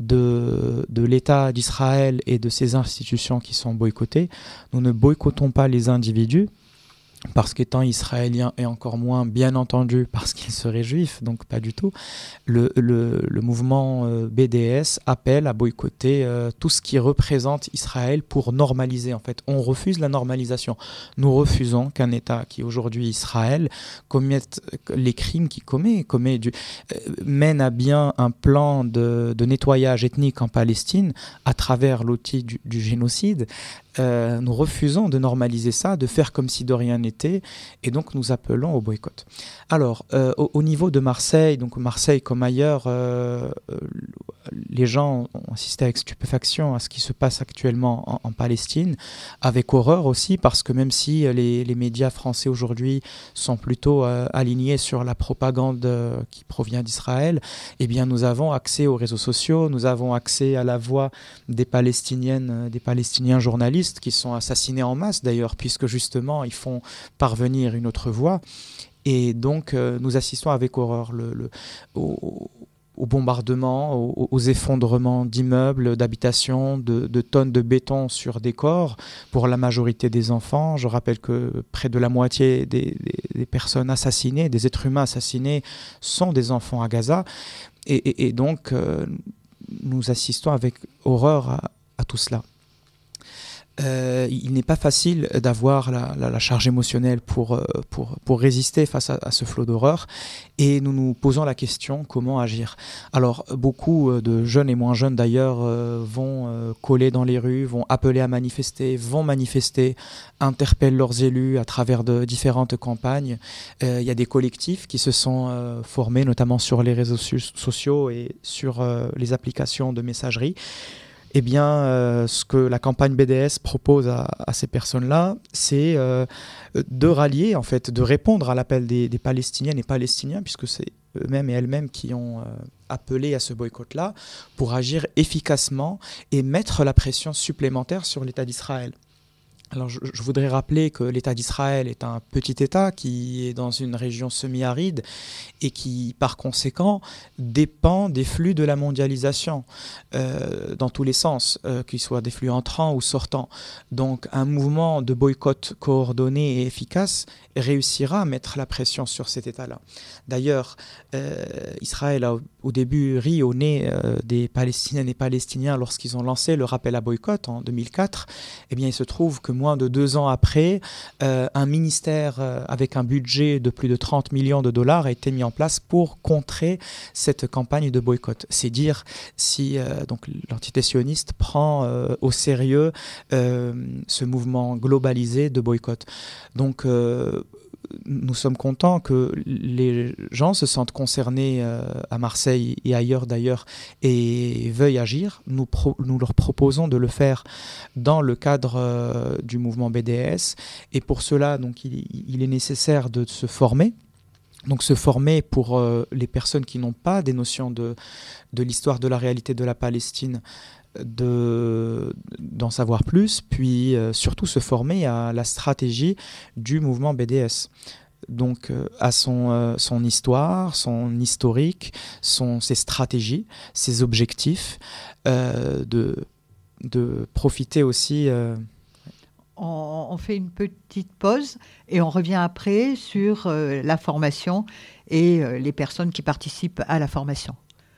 Speaker 8: de, de l'État d'Israël et de ses institutions qui sont boycottées. Nous ne boycottons pas les individus, parce qu'étant israélien et encore moins, bien entendu, parce qu'il serait juif, donc pas du tout, le, le, le mouvement euh, B D S appelle à boycotter euh, tout ce qui représente Israël pour normaliser. En fait, on refuse la normalisation. Nous refusons qu'un État qui aujourd'hui Israël commette les crimes qu'il commet, commet du, euh, mène à bien un plan de, de nettoyage ethnique en Palestine à travers l'outil du, du génocide. Euh, nous refusons de normaliser ça, de faire comme si de rien n'était, et donc nous appelons au boycott. Alors, euh, au, au niveau de Marseille, donc Marseille comme ailleurs, euh, euh, les gens ont assisté avec stupéfaction à ce qui se passe actuellement en, en Palestine, avec horreur aussi, parce que même si les, les médias français aujourd'hui sont plutôt euh, alignés sur la propagande euh, qui provient d'Israël, eh bien nous avons accès aux réseaux sociaux, nous avons accès à la voix des Palestiniennes, euh, des Palestiniens journalistes, qui sont assassinés en masse d'ailleurs, puisque justement ils font parvenir une autre voix. Et donc euh, nous assistons avec horreur le, le, au, au bombardement, au, aux effondrements d'immeubles, d'habitations, de, de tonnes de béton sur des corps pour la majorité des enfants. Je rappelle que près de la moitié des, des, des personnes assassinées, des êtres humains assassinés, sont des enfants à Gaza. Et, et, et donc euh, nous assistons avec horreur à, à tout cela. Euh, il n'est pas facile d'avoir la, la, la charge émotionnelle pour, pour, pour résister face à, à ce flot d'horreur, et nous nous posons la question comment agir. Alors beaucoup de jeunes et moins jeunes d'ailleurs euh, vont euh, coller dans les rues, vont appeler à manifester, vont manifester, interpellent leurs élus à travers de différentes campagnes. Euh, il y a des collectifs qui se sont euh, formés notamment sur les réseaux sociaux et sur euh, les applications de messagerie. Eh bien, euh, ce que la campagne B D S propose à, à ces personnes-là, c'est euh, de rallier, en fait, de répondre à l'appel des, des Palestiniennes et Palestiniens, puisque c'est eux-mêmes et elles-mêmes qui ont euh, appelé à ce boycott-là, pour agir efficacement et mettre la pression supplémentaire sur l'État d'Israël. Alors, je, je voudrais rappeler que l'État d'Israël est un petit État qui est dans une région semi-aride et qui, par conséquent, dépend des flux de la mondialisation euh, dans tous les sens, euh, qu'ils soient des flux entrants ou sortants. Donc, un mouvement de boycott coordonné et efficace réussira à mettre la pression sur cet État-là. D'ailleurs, euh, Israël a au début ri au nez euh, des Palestiniennes et Palestiniens lorsqu'ils ont lancé le rappel à boycott en deux mille quatre. Eh bien, il se trouve que moins de deux ans après, euh, un ministère euh, avec un budget de plus de trente millions de dollars a été mis en place pour contrer cette campagne de boycott. C'est dire si euh, donc, l'entité sioniste prend euh, au sérieux euh, ce mouvement globalisé de boycott. Donc, euh, nous sommes contents que les gens se sentent concernés euh, à Marseille et ailleurs d'ailleurs et veuillent agir. Nous, pro- nous leur proposons de le faire dans le cadre euh, du mouvement B D S. Et pour cela, donc, il, il est nécessaire de se former. Donc se former pour euh, les personnes qui n'ont pas des notions de, de l'histoire de la réalité de la Palestine, de, d'en savoir plus, puis euh, surtout se former à la stratégie du mouvement B D S. Donc euh, à son, euh, son histoire, son historique, son, ses stratégies, ses objectifs, euh, de, de profiter aussi... Euh,
Speaker 1: On, on fait une petite pause et on revient après sur euh, la formation et euh, les personnes qui participent à la formation.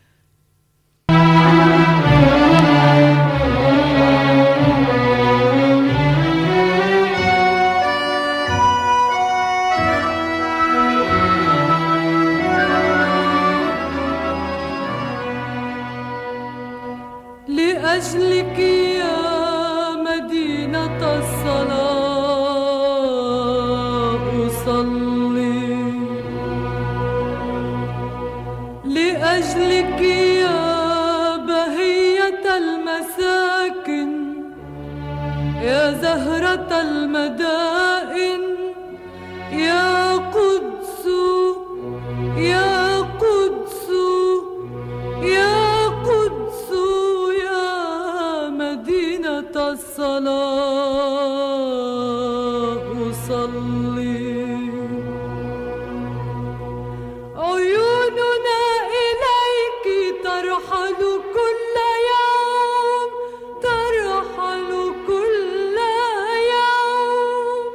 Speaker 7: لأجلك يا مدينة الصلاة أصلي لأجلك زهرة المدائن يا قدس يا قدس يا قدس يا مدينة الصلاة صلي عيوننا إليك ترحل كل يوم ترحل كل يوم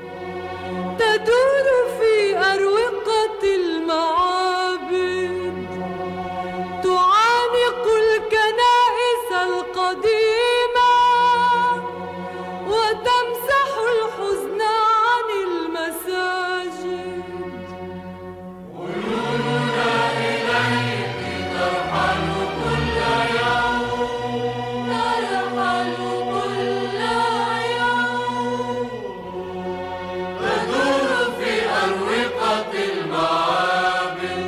Speaker 7: تدور في أروقة المعابد تعانق الكنائس القديمة وتمسح الحزن عن المساجد عيوننا إليك ترحل كل يوم ترحل كل يوم تدور في أروقة المعابد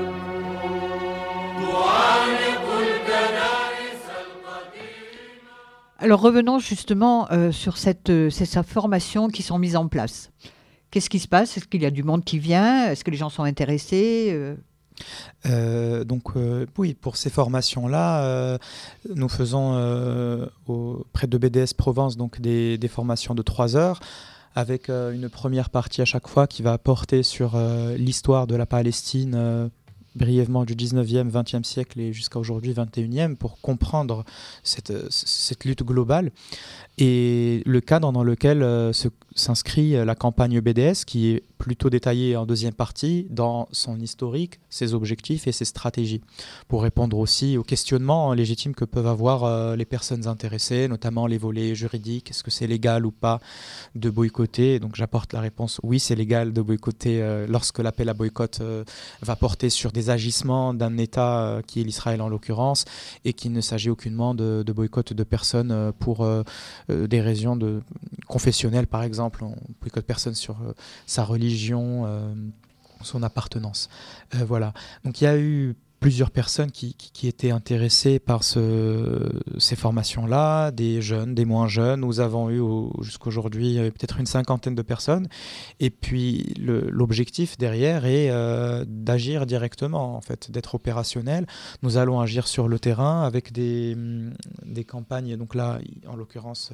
Speaker 7: تعانق الكنائس القديمة.
Speaker 1: Alors revenons justement euh, sur cette, euh, ces ces formations qui sont mises en place. Qu'est-ce qui se passe? Est-ce qu'il y a du monde qui vient? Est-ce que les gens sont intéressés? euh
Speaker 8: Euh, donc euh, oui, pour ces formations-là, euh, nous faisons euh, auprès de B D S Provence donc des, des formations de trois heures avec euh, une première partie à chaque fois qui va porter sur euh, l'histoire de la Palestine euh, brièvement du dix-neuvième, vingtième siècle et jusqu'à aujourd'hui vingt et unième pour comprendre cette, cette lutte globale et le cadre dans lequel euh, se, s'inscrit la campagne B D S qui est plutôt détaillée en deuxième partie dans son historique, ses objectifs et ses stratégies pour répondre aussi aux questionnements légitimes que peuvent avoir euh, les personnes intéressées, notamment les volets juridiques, est-ce que c'est légal ou pas de boycotter? Donc j'apporte la réponse, oui c'est légal de boycotter euh, lorsque l'appel à boycott euh, va porter sur des agissements d'un État euh, qui est l'Israël en l'occurrence et qu'il ne s'agit aucunement de, de boycott de personnes euh, pour euh, euh, des raisons de, confessionnelles par exemple. On boycotte personne sur euh, sa religion, euh, son appartenance. Euh, voilà. Donc il y a eu plusieurs personnes qui, qui, qui étaient intéressées par ce, ces formations-là, des jeunes, des moins jeunes. Nous avons eu au, jusqu'aujourd'hui peut-être une cinquantaine de personnes. Et puis le, l'objectif derrière est euh, d'agir directement, en fait, d'être opérationnel. Nous allons agir sur le terrain avec des, des campagnes. Donc là, en l'occurrence,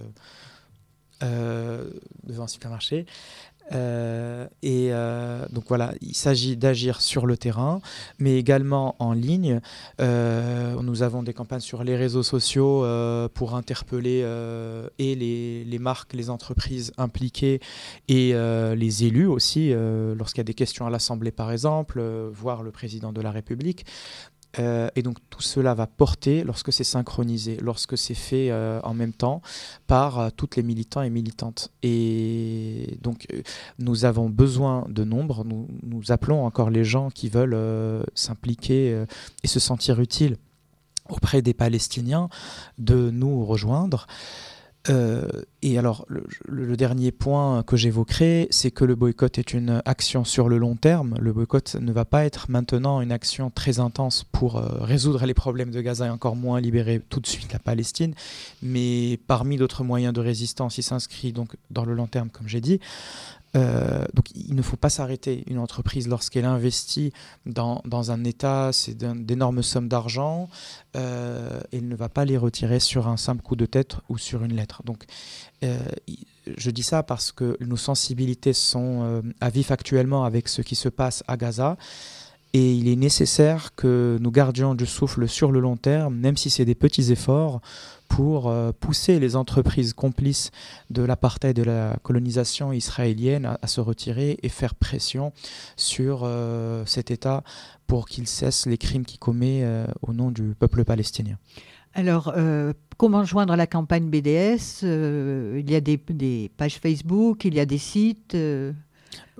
Speaker 8: euh, devant un supermarché. Euh, et euh, donc voilà, il s'agit d'agir sur le terrain, mais également en ligne. Euh, nous avons des campagnes sur les réseaux sociaux euh, pour interpeller euh, et les, les marques, les entreprises impliquées et euh, les élus aussi, euh, lorsqu'il y a des questions à l'Assemblée par exemple, euh, voire le président de la République. Euh, et donc tout cela va porter lorsque c'est synchronisé, lorsque c'est fait euh, en même temps par euh, toutes les militants et militantes. Et donc euh, nous avons besoin de nombre, nous, nous appelons encore les gens qui veulent euh, s'impliquer euh, et se sentir utiles auprès des Palestiniens de nous rejoindre. Euh, et alors, le, le dernier point que j'évoquerai, c'est que le boycott est une action sur le long terme. Le boycott ne va pas être maintenant une action très intense pour euh, résoudre les problèmes de Gaza et encore moins libérer tout de suite la Palestine. Mais parmi d'autres moyens de résistance, il s'inscrit donc dans le long terme, comme j'ai dit. Euh, donc il ne faut pas s'arrêter. Une entreprise, lorsqu'elle investit dans, dans un État, c'est d'énormes sommes d'argent, euh, elle ne va pas les retirer sur un simple coup de tête ou sur une lettre. Donc euh, je dis ça parce que nos sensibilités sont euh, à vif actuellement avec ce qui se passe à Gaza. Et il est nécessaire que nous gardions du souffle sur le long terme, même si c'est des petits efforts, pour euh, pousser les entreprises complices de l'apartheid et de la colonisation israélienne à, à se retirer et faire pression sur euh, cet État pour qu'il cesse les crimes qu'il commet euh, au nom du peuple palestinien.
Speaker 1: Alors, euh, comment joindre la campagne B D S? euh, Il y a des, des pages Facebook, il y a des sites euh...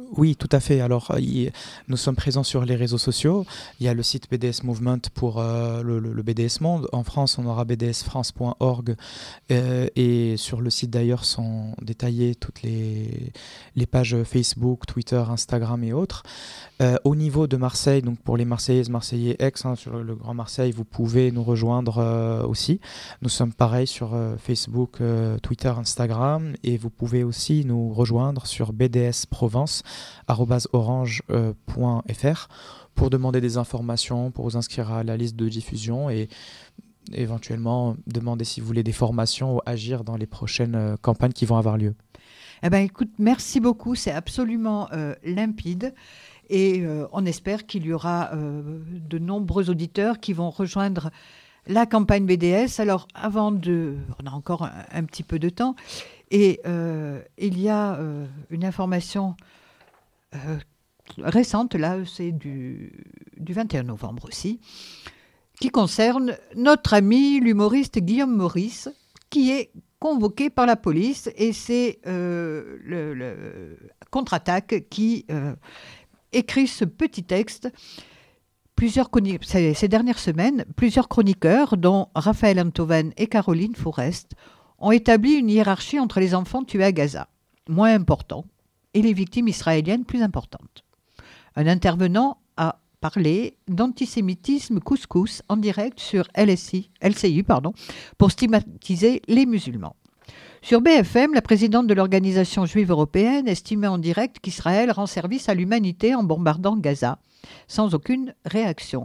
Speaker 8: Oui, tout à fait. Alors, il, nous sommes présents sur les réseaux sociaux. Il y a le site B D S Movement pour euh, le, le, le B D S Monde. En France, on aura b d s france point org euh, et sur le site d'ailleurs sont détaillées toutes les, les pages Facebook, Twitter, Instagram et autres. Euh, au niveau de Marseille, donc pour les Marseillaises, Marseillais ex, hein, sur le Grand Marseille, vous pouvez nous rejoindre euh, aussi. Nous sommes pareil sur euh, Facebook, euh, Twitter, Instagram, et vous pouvez aussi nous rejoindre sur b d s provence arobase orange point f r pour demander des informations, pour vous inscrire à la liste de diffusion et éventuellement demander si vous voulez des formations ou agir dans les prochaines euh, campagnes qui vont avoir lieu.
Speaker 1: Eh ben, écoute, merci beaucoup, c'est absolument euh, limpide. Et euh, on espère qu'il y aura euh, de nombreux auditeurs qui vont rejoindre la campagne B D S. Alors, avant de... On a encore un, un petit peu de temps. Et euh, il y a euh, une information euh, récente, là, c'est du, du vingt et un novembre aussi, qui concerne notre ami, l'humoriste Guillaume Meurice, qui est convoqué par la police. Et c'est euh, le, le Contre-Attaque qui... Euh, écrit ce petit texte. Plusieurs chroni- ces, ces dernières semaines, plusieurs chroniqueurs, dont Raphaël Antoven et Caroline Forest, ont établi une hiérarchie entre les enfants tués à Gaza, moins importants, et les victimes israéliennes plus importantes. Un intervenant a parlé d'antisémitisme couscous en direct sur L S I, L C I pardon, pour stigmatiser les musulmans. Sur B F M, la présidente de l'Organisation juive européenne estimait en direct qu'Israël rend service à l'humanité en bombardant Gaza, sans aucune réaction.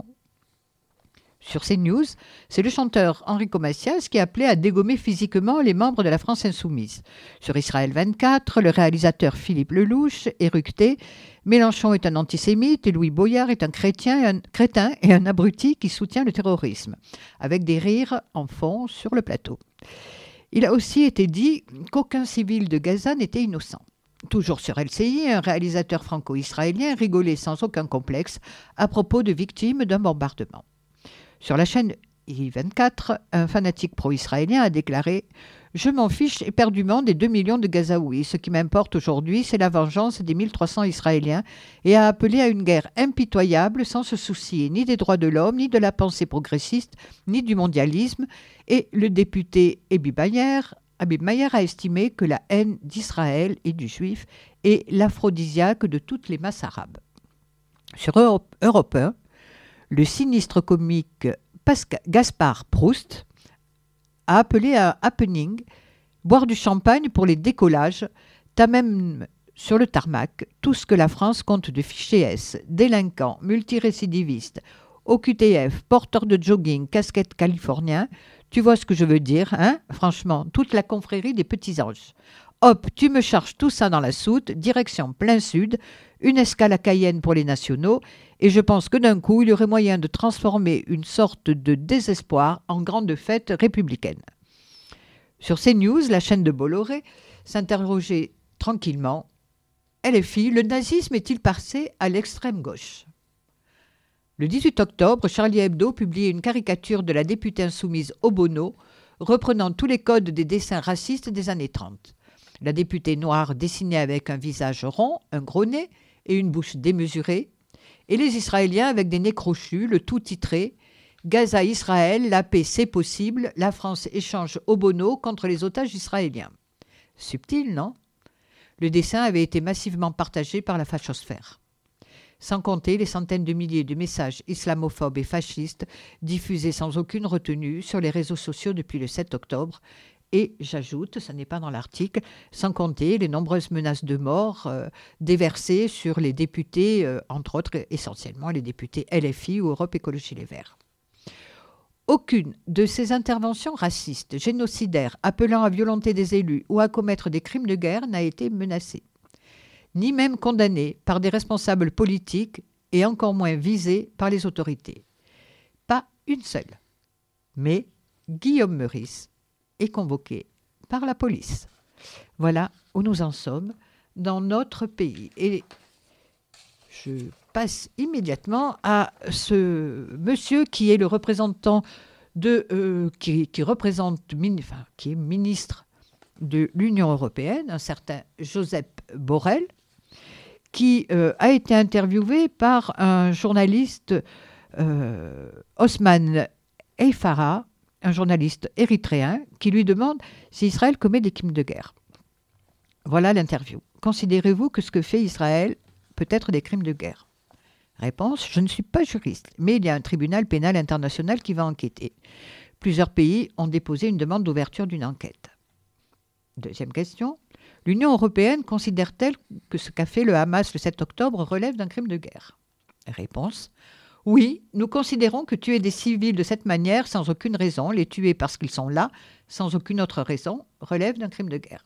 Speaker 1: Sur CNews, c'est le chanteur Enrico Macias qui appelait à dégommer physiquement les membres de la France insoumise. Sur Israël vingt-quatre, le réalisateur Philippe Lelouch éructait « Mélenchon est un antisémite et Louis Boyard est un chrétien et un, crétin et un abruti qui soutient le terrorisme », avec des rires en fond sur le plateau. Il a aussi été dit qu'aucun civil de Gaza n'était innocent. Toujours sur L C I, un réalisateur franco-israélien rigolait sans aucun complexe à propos de victimes d'un bombardement. Sur la chaîne I vingt-quatre, un fanatique pro-israélien a déclaré « Je m'en fiche éperdument des deux millions de Gazaouis. Ce qui m'importe aujourd'hui, c'est la vengeance des mille trois cents Israéliens » et a appelé à une guerre impitoyable sans se soucier ni des droits de l'homme, ni de la pensée progressiste, ni du mondialisme. Et le député Habib Mayer, Habib Mayer a estimé que la haine d'Israël et du juif est l'aphrodisiaque de toutes les masses arabes. Sur Europe, Europe un, le sinistre comique Pascal, Gaspard Proust a appelé à happening, boire du champagne pour les décollages, t'as même sur le tarmac tout ce que la France compte de fichiers S, délinquants, multirécidivistes, O Q T F, porteurs de jogging, casquettes californiens. Tu vois ce que je veux dire, hein? Franchement, toute la confrérie des petits anges. Hop, tu me charges tout ça dans la soute, direction plein sud, une escale à Cayenne pour les nationaux, et je pense que d'un coup, il y aurait moyen de transformer une sorte de désespoir en grande fête républicaine. Sur CNews, la chaîne de Bolloré s'interrogeait tranquillement. L F I, le nazisme est-il passé à l'extrême gauche? Le dix-huit octobre, Charlie Hebdo publiait une caricature de la députée insoumise Obono, reprenant tous les codes des dessins racistes des années trente. La députée noire dessinée avec un visage rond, un gros nez et une bouche démesurée, et les Israéliens avec des nez crochus, le tout titré « Gaza, Israël, la paix c'est possible, la France échange Obono contre les otages israéliens ». Subtil, non? Le dessin avait été massivement partagé par la fachosphère. Sans compter les centaines de milliers de messages islamophobes et fascistes diffusés sans aucune retenue sur les réseaux sociaux depuis le sept octobre. Et, j'ajoute, ça n'est pas dans l'article, sans compter les nombreuses menaces de mort euh, déversées sur les députés, euh, entre autres essentiellement les députés L F I ou Europe Écologie Les Verts. Aucune de ces interventions racistes, génocidaires, appelant à violenter des élus ou à commettre des crimes de guerre n'a été menacée, ni même condamnée par des responsables politiques et encore moins visée par les autorités. Pas une seule. Mais Guillaume Meurice est convoqué par la police. Voilà où nous en sommes dans notre pays. Et je passe immédiatement à ce monsieur qui est le représentant de, euh, qui, qui représente, enfin, qui est ministre de l'Union européenne, un certain Josep Borrell, qui euh, a été interviewé par un journaliste, euh, Osman Eifara, un journaliste érythréen, qui lui demande si Israël commet des crimes de guerre. Voilà l'interview. Considérez-vous que ce que fait Israël peut être des crimes de guerre ? Réponse, je ne suis pas juriste, mais il y a un tribunal pénal international qui va enquêter. Plusieurs pays ont déposé une demande d'ouverture d'une enquête. Deuxième question, l'Union européenne considère-t-elle que ce qu'a fait le Hamas le sept octobre relève d'un crime de guerre ? Réponse, oui, nous considérons que tuer des civils de cette manière, sans aucune raison, les tuer parce qu'ils sont là, sans aucune autre raison, relève d'un crime de guerre.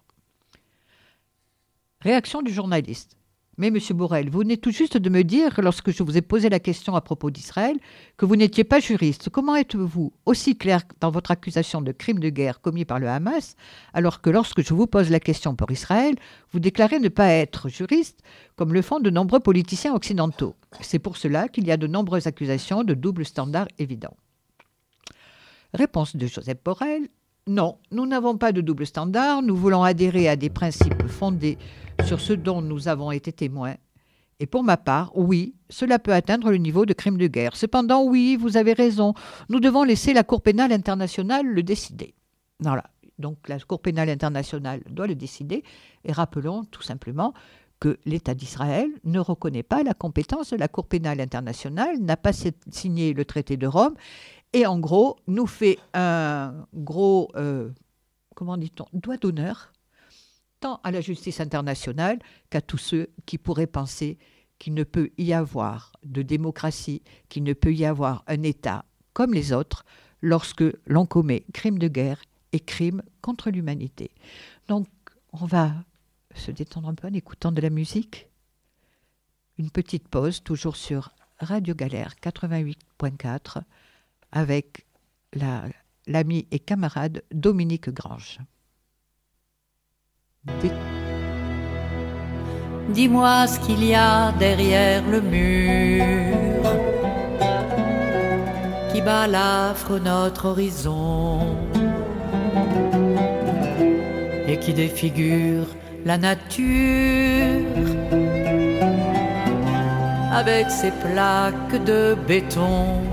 Speaker 1: Réaction du journaliste. Mais, M. Borrell, vous venez tout juste de me dire, lorsque je vous ai posé la question à propos d'Israël, que vous n'étiez pas juriste. Comment êtes-vous aussi clair dans votre accusation de crime de guerre commis par le Hamas, alors que lorsque je vous pose la question pour Israël, vous déclarez ne pas être juriste, comme le font de nombreux politiciens occidentaux. C'est pour cela qu'il y a de nombreuses accusations de double standard évident. Réponse de Joseph Borrell. Non, nous n'avons pas de double standard. Nous voulons adhérer à des principes fondés sur ce dont nous avons été témoins. Et pour ma part, oui, cela peut atteindre le niveau de crime de guerre. Cependant, oui, vous avez raison. Nous devons laisser la Cour pénale internationale le décider. Voilà. Donc la Cour pénale internationale doit le décider. Et rappelons tout simplement que l'État d'Israël ne reconnaît pas la compétence de la Cour pénale internationale, n'a pas signé le traité de Rome et en gros nous fait un gros, euh, comment dit-on, doigt d'honneur tant à la justice internationale qu'à tous ceux qui pourraient penser qu'il ne peut y avoir de démocratie, qu'il ne peut y avoir un État comme les autres lorsque l'on commet crime de guerre et crime contre l'humanité. Donc on va se détendre un peu en écoutant de la musique. Une petite pause, toujours sur Radio Galère quatre-vingt-huit point quatre, avec la, l'ami et camarade Dominique Grange. Des...
Speaker 9: Dis-moi ce qu'il y a derrière le mur qui balafre notre horizon et qui défigure la nature avec ses plaques de béton.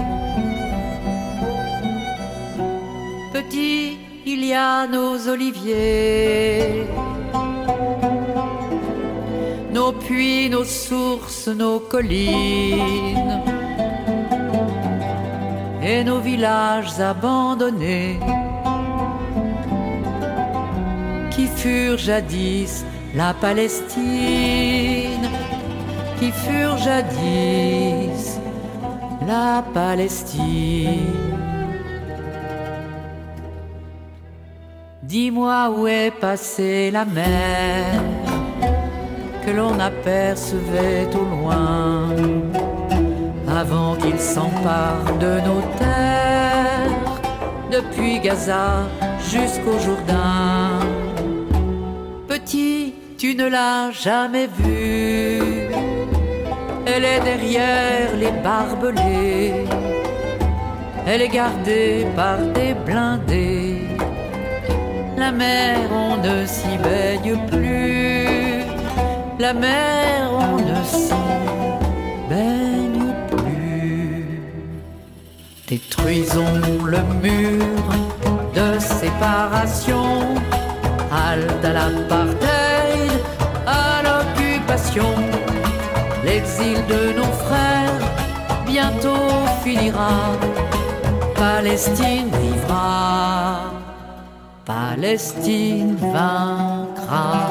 Speaker 9: Petit, il y a nos oliviers, nos puits, nos sources, nos collines et nos villages abandonnés qui furent jadis la Palestine, qui furent jadis la Palestine. Dis-moi où est passée la mer que l'on apercevait au loin avant qu'il s'empare de nos terres, depuis Gaza jusqu'au Jourdain. Petit, tu ne l'as jamais vue, elle est derrière les barbelés, elle est gardée par des blindés. La mer, on ne s'y baigne plus, la mer, on ne s'y baigne plus. Détruisons le mur de séparation, halte à l'apartheid, à l'occupation. L'exil de nos frères bientôt finira, Palestine vivra, Palestine vaincra.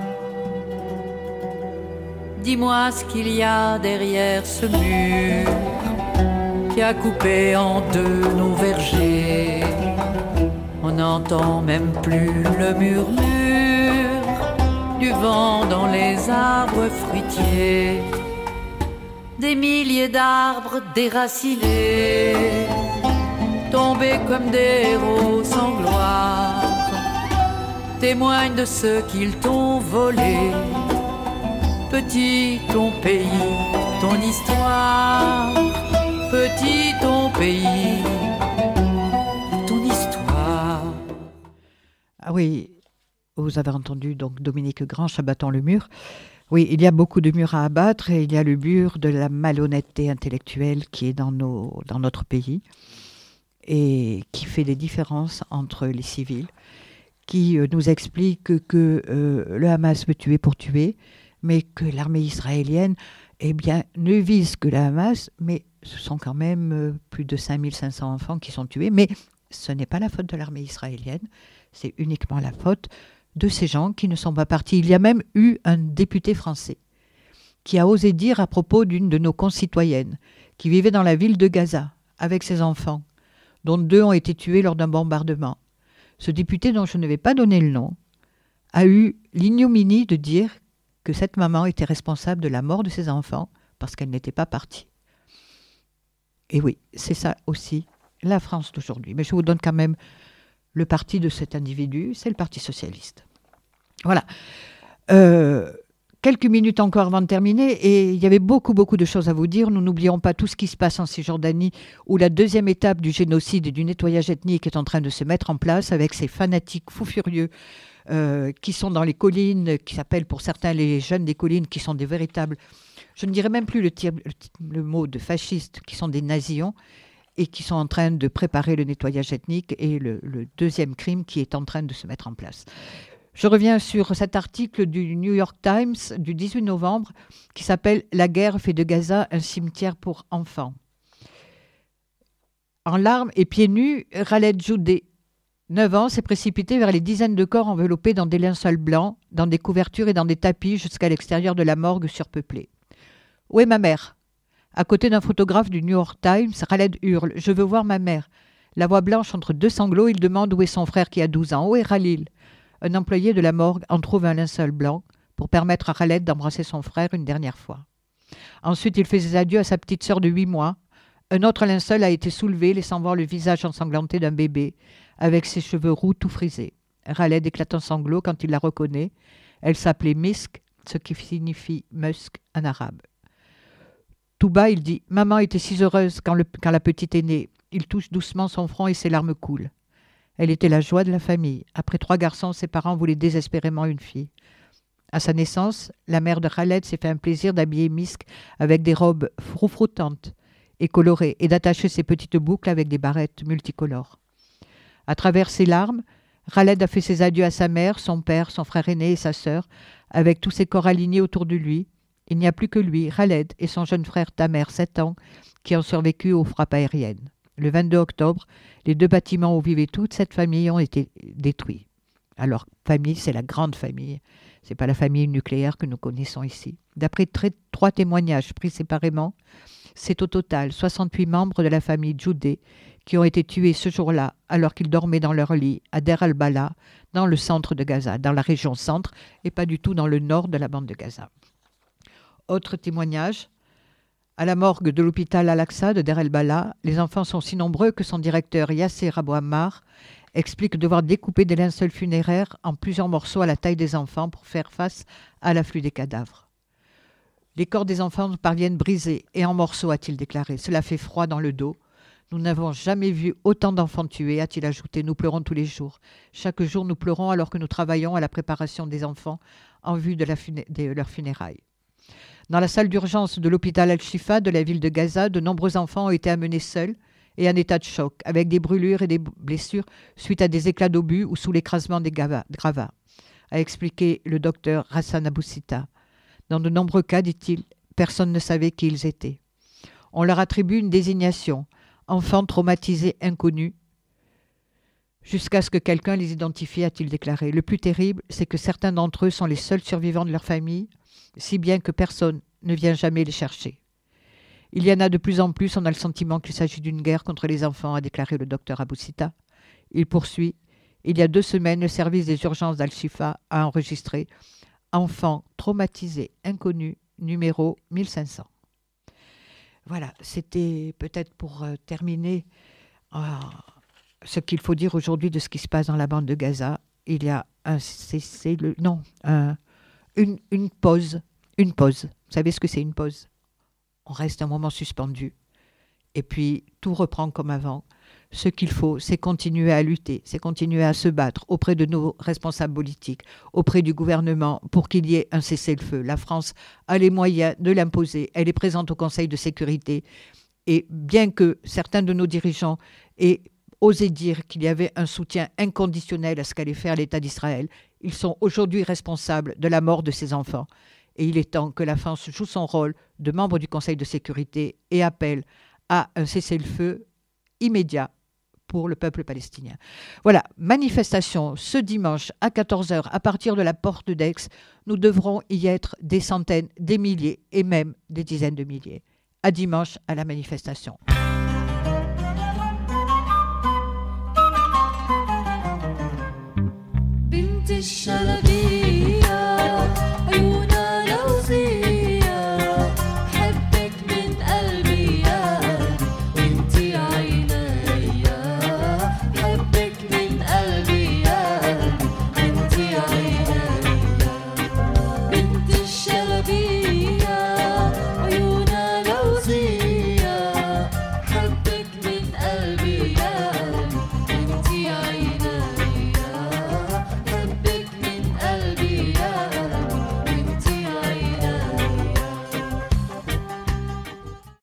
Speaker 9: Dis-moi ce qu'il y a derrière ce mur qui a coupé en deux nos vergers. On n'entend même plus le murmure du vent dans les arbres fruitiers. Des milliers d'arbres déracinés, tombés comme des héros sans gloire, témoignent de ce qu'ils t'ont volé. Petit ton pays, ton histoire, petit ton pays, ton histoire.
Speaker 1: Ah oui, vous avez entendu donc Dominique Grange, Abattant le mur. Oui, il y a beaucoup de murs à abattre et il y a le mur de la malhonnêteté intellectuelle qui est dans, nos, dans notre pays et qui fait des différences entre les civils, qui euh, nous explique que, que euh, le Hamas veut tuer pour tuer, mais que l'armée israélienne eh bien, ne vise que le Hamas, mais ce sont quand même euh, plus de cinq mille cinq cents enfants qui sont tués, mais ce n'est pas la faute de l'armée israélienne, c'est uniquement la faute de ces gens qui ne sont pas partis. Il y a même eu un député français qui a osé dire à propos d'une de nos concitoyennes qui vivait dans la ville de Gaza avec ses enfants, dont deux ont été tués lors d'un bombardement. Ce député, dont je ne vais pas donner le nom, a eu l'ignominie de dire que cette maman était responsable de la mort de ses enfants parce qu'elle n'était pas partie. Et oui, c'est ça aussi la France d'aujourd'hui. Mais je vous donne quand même le parti de cet individu, c'est le Parti socialiste. Voilà. Euh, quelques minutes encore avant de terminer, et il y avait beaucoup, beaucoup de choses à vous dire. Nous n'oublions pas tout ce qui se passe en Cisjordanie, où la deuxième étape du génocide et du nettoyage ethnique est en train de se mettre en place avec ces fanatiques fous furieux euh, qui sont dans les collines, qui s'appellent pour certains les jeunes des collines, qui sont des véritables, je ne dirais même plus le, tir, le, le mot de fascistes, qui sont des nazillons, et qui sont en train de préparer le nettoyage ethnique et le, le deuxième crime qui est en train de se mettre en place. Je reviens sur cet article du New York Times du dix-huit novembre qui s'appelle « La guerre fait de Gaza un cimetière pour enfants ». En larmes et pieds nus, Khaled Joudé, neuf ans, s'est précipité vers les dizaines de corps enveloppés dans des linceuls blancs, dans des couvertures et dans des tapis jusqu'à l'extérieur de la morgue surpeuplée. « Où est ma mère ?» À côté d'un photographe du New York Times, Khaled hurle « Je veux voir ma mère ». La voix blanche entre deux sanglots, il demande où est son frère qui a douze ans. Où est Khalil ? Un employé de la morgue en trouve un linceul blanc pour permettre à Khaled d'embrasser son frère une dernière fois. Ensuite, il fait ses adieux à sa petite sœur de huit mois. Un autre linceul a été soulevé, laissant voir le visage ensanglanté d'un bébé, avec ses cheveux roux tout frisés. Khaled éclate en sanglots quand il la reconnaît. Elle s'appelait Misk, ce qui signifie musk en arabe. Tout bas, il dit « Maman était si heureuse quand, le, quand la petite est née. » Il touche doucement son front et ses larmes coulent. Elle était la joie de la famille. Après trois garçons, ses parents voulaient désespérément une fille. À sa naissance, la mère de Khaled s'est fait un plaisir d'habiller Misk avec des robes froufroutantes et colorées et d'attacher ses petites boucles avec des barrettes multicolores. À travers ses larmes, Khaled a fait ses adieux à sa mère, son père, son frère aîné et sa sœur, avec tous ses corps alignés autour de lui. Il n'y a plus que lui, Khaled, et son jeune frère Tamer, sept ans, qui ont survécu aux frappes aériennes. Le vingt-deux octobre, les deux bâtiments où vivait toute cette famille ont été détruits. Alors, famille, c'est la grande famille. Ce n'est pas la famille nucléaire que nous connaissons ici. D'après très, trois témoignages pris séparément, c'est au total soixante-huit membres de la famille Joudé qui ont été tués ce jour-là alors qu'ils dormaient dans leur lit à Der al-Bala, dans le centre de Gaza, dans la région centre et pas du tout dans le nord de la bande de Gaza. Autre témoignage, à la morgue de l'hôpital Al-Aqsa de Der el-Bala, les enfants sont si nombreux que son directeur Yasser Abou Ammar explique devoir découper des linceuls funéraires en plusieurs morceaux à la taille des enfants pour faire face à l'afflux des cadavres. Les corps des enfants parviennent brisés et en morceaux, a-t-il déclaré. Cela fait froid dans le dos. Nous n'avons jamais vu autant d'enfants tués, a-t-il ajouté. Nous pleurons tous les jours. Chaque jour, nous pleurons alors que nous travaillons à la préparation des enfants en vue de, la funé- de leurs funérailles. Dans la salle d'urgence de l'hôpital Al-Shifa de la ville de Gaza, de nombreux enfants ont été amenés seuls et en état de choc, avec des brûlures et des blessures suite à des éclats d'obus ou sous l'écrasement des gravats, a expliqué le docteur Hassan Aboussita. Dans de nombreux cas, dit-il, personne ne savait qui ils étaient. On leur attribue une désignation, enfants traumatisés inconnus, jusqu'à ce que quelqu'un les identifie, a-t-il déclaré. Le plus terrible, c'est que certains d'entre eux sont les seuls survivants de leur famille, si bien que personne ne vient jamais les chercher. Il y en a de plus en plus, on a le sentiment qu'il s'agit d'une guerre contre les enfants, a déclaré le docteur Aboussita. Il poursuit. Il y a deux semaines, le service des urgences d'Al-Shifa a enregistré « Enfants traumatisés inconnus, numéro mille cinq cents ». Voilà, c'était peut-être pour euh, terminer euh, ce qu'il faut dire aujourd'hui de ce qui se passe dans la bande de Gaza. Il y a un cessez le non, un, une, une pause, une pause. Vous savez ce que c'est une pause ? On reste un moment suspendu et puis tout reprend comme avant. Ce qu'il faut, c'est continuer à lutter, c'est continuer à se battre auprès de nos responsables politiques, auprès du gouvernement, pour qu'il y ait un cessez-le-feu. La France a les moyens de l'imposer. Elle est présente au Conseil de sécurité. Et bien que certains de nos dirigeants aient osé dire qu'il y avait un soutien inconditionnel à ce qu'allait faire l'État d'Israël, ils sont aujourd'hui responsables de la mort de ces enfants. Et il est temps que la France joue son rôle de membre du Conseil de sécurité et appelle à un cessez-le-feu immédiat pour le peuple palestinien. Voilà, manifestation ce dimanche à quatorze heures à partir de la porte d'Aix. Nous devrons y être des centaines, des milliers et même des dizaines de milliers. À dimanche à la manifestation.
Speaker 7: بنت الشلال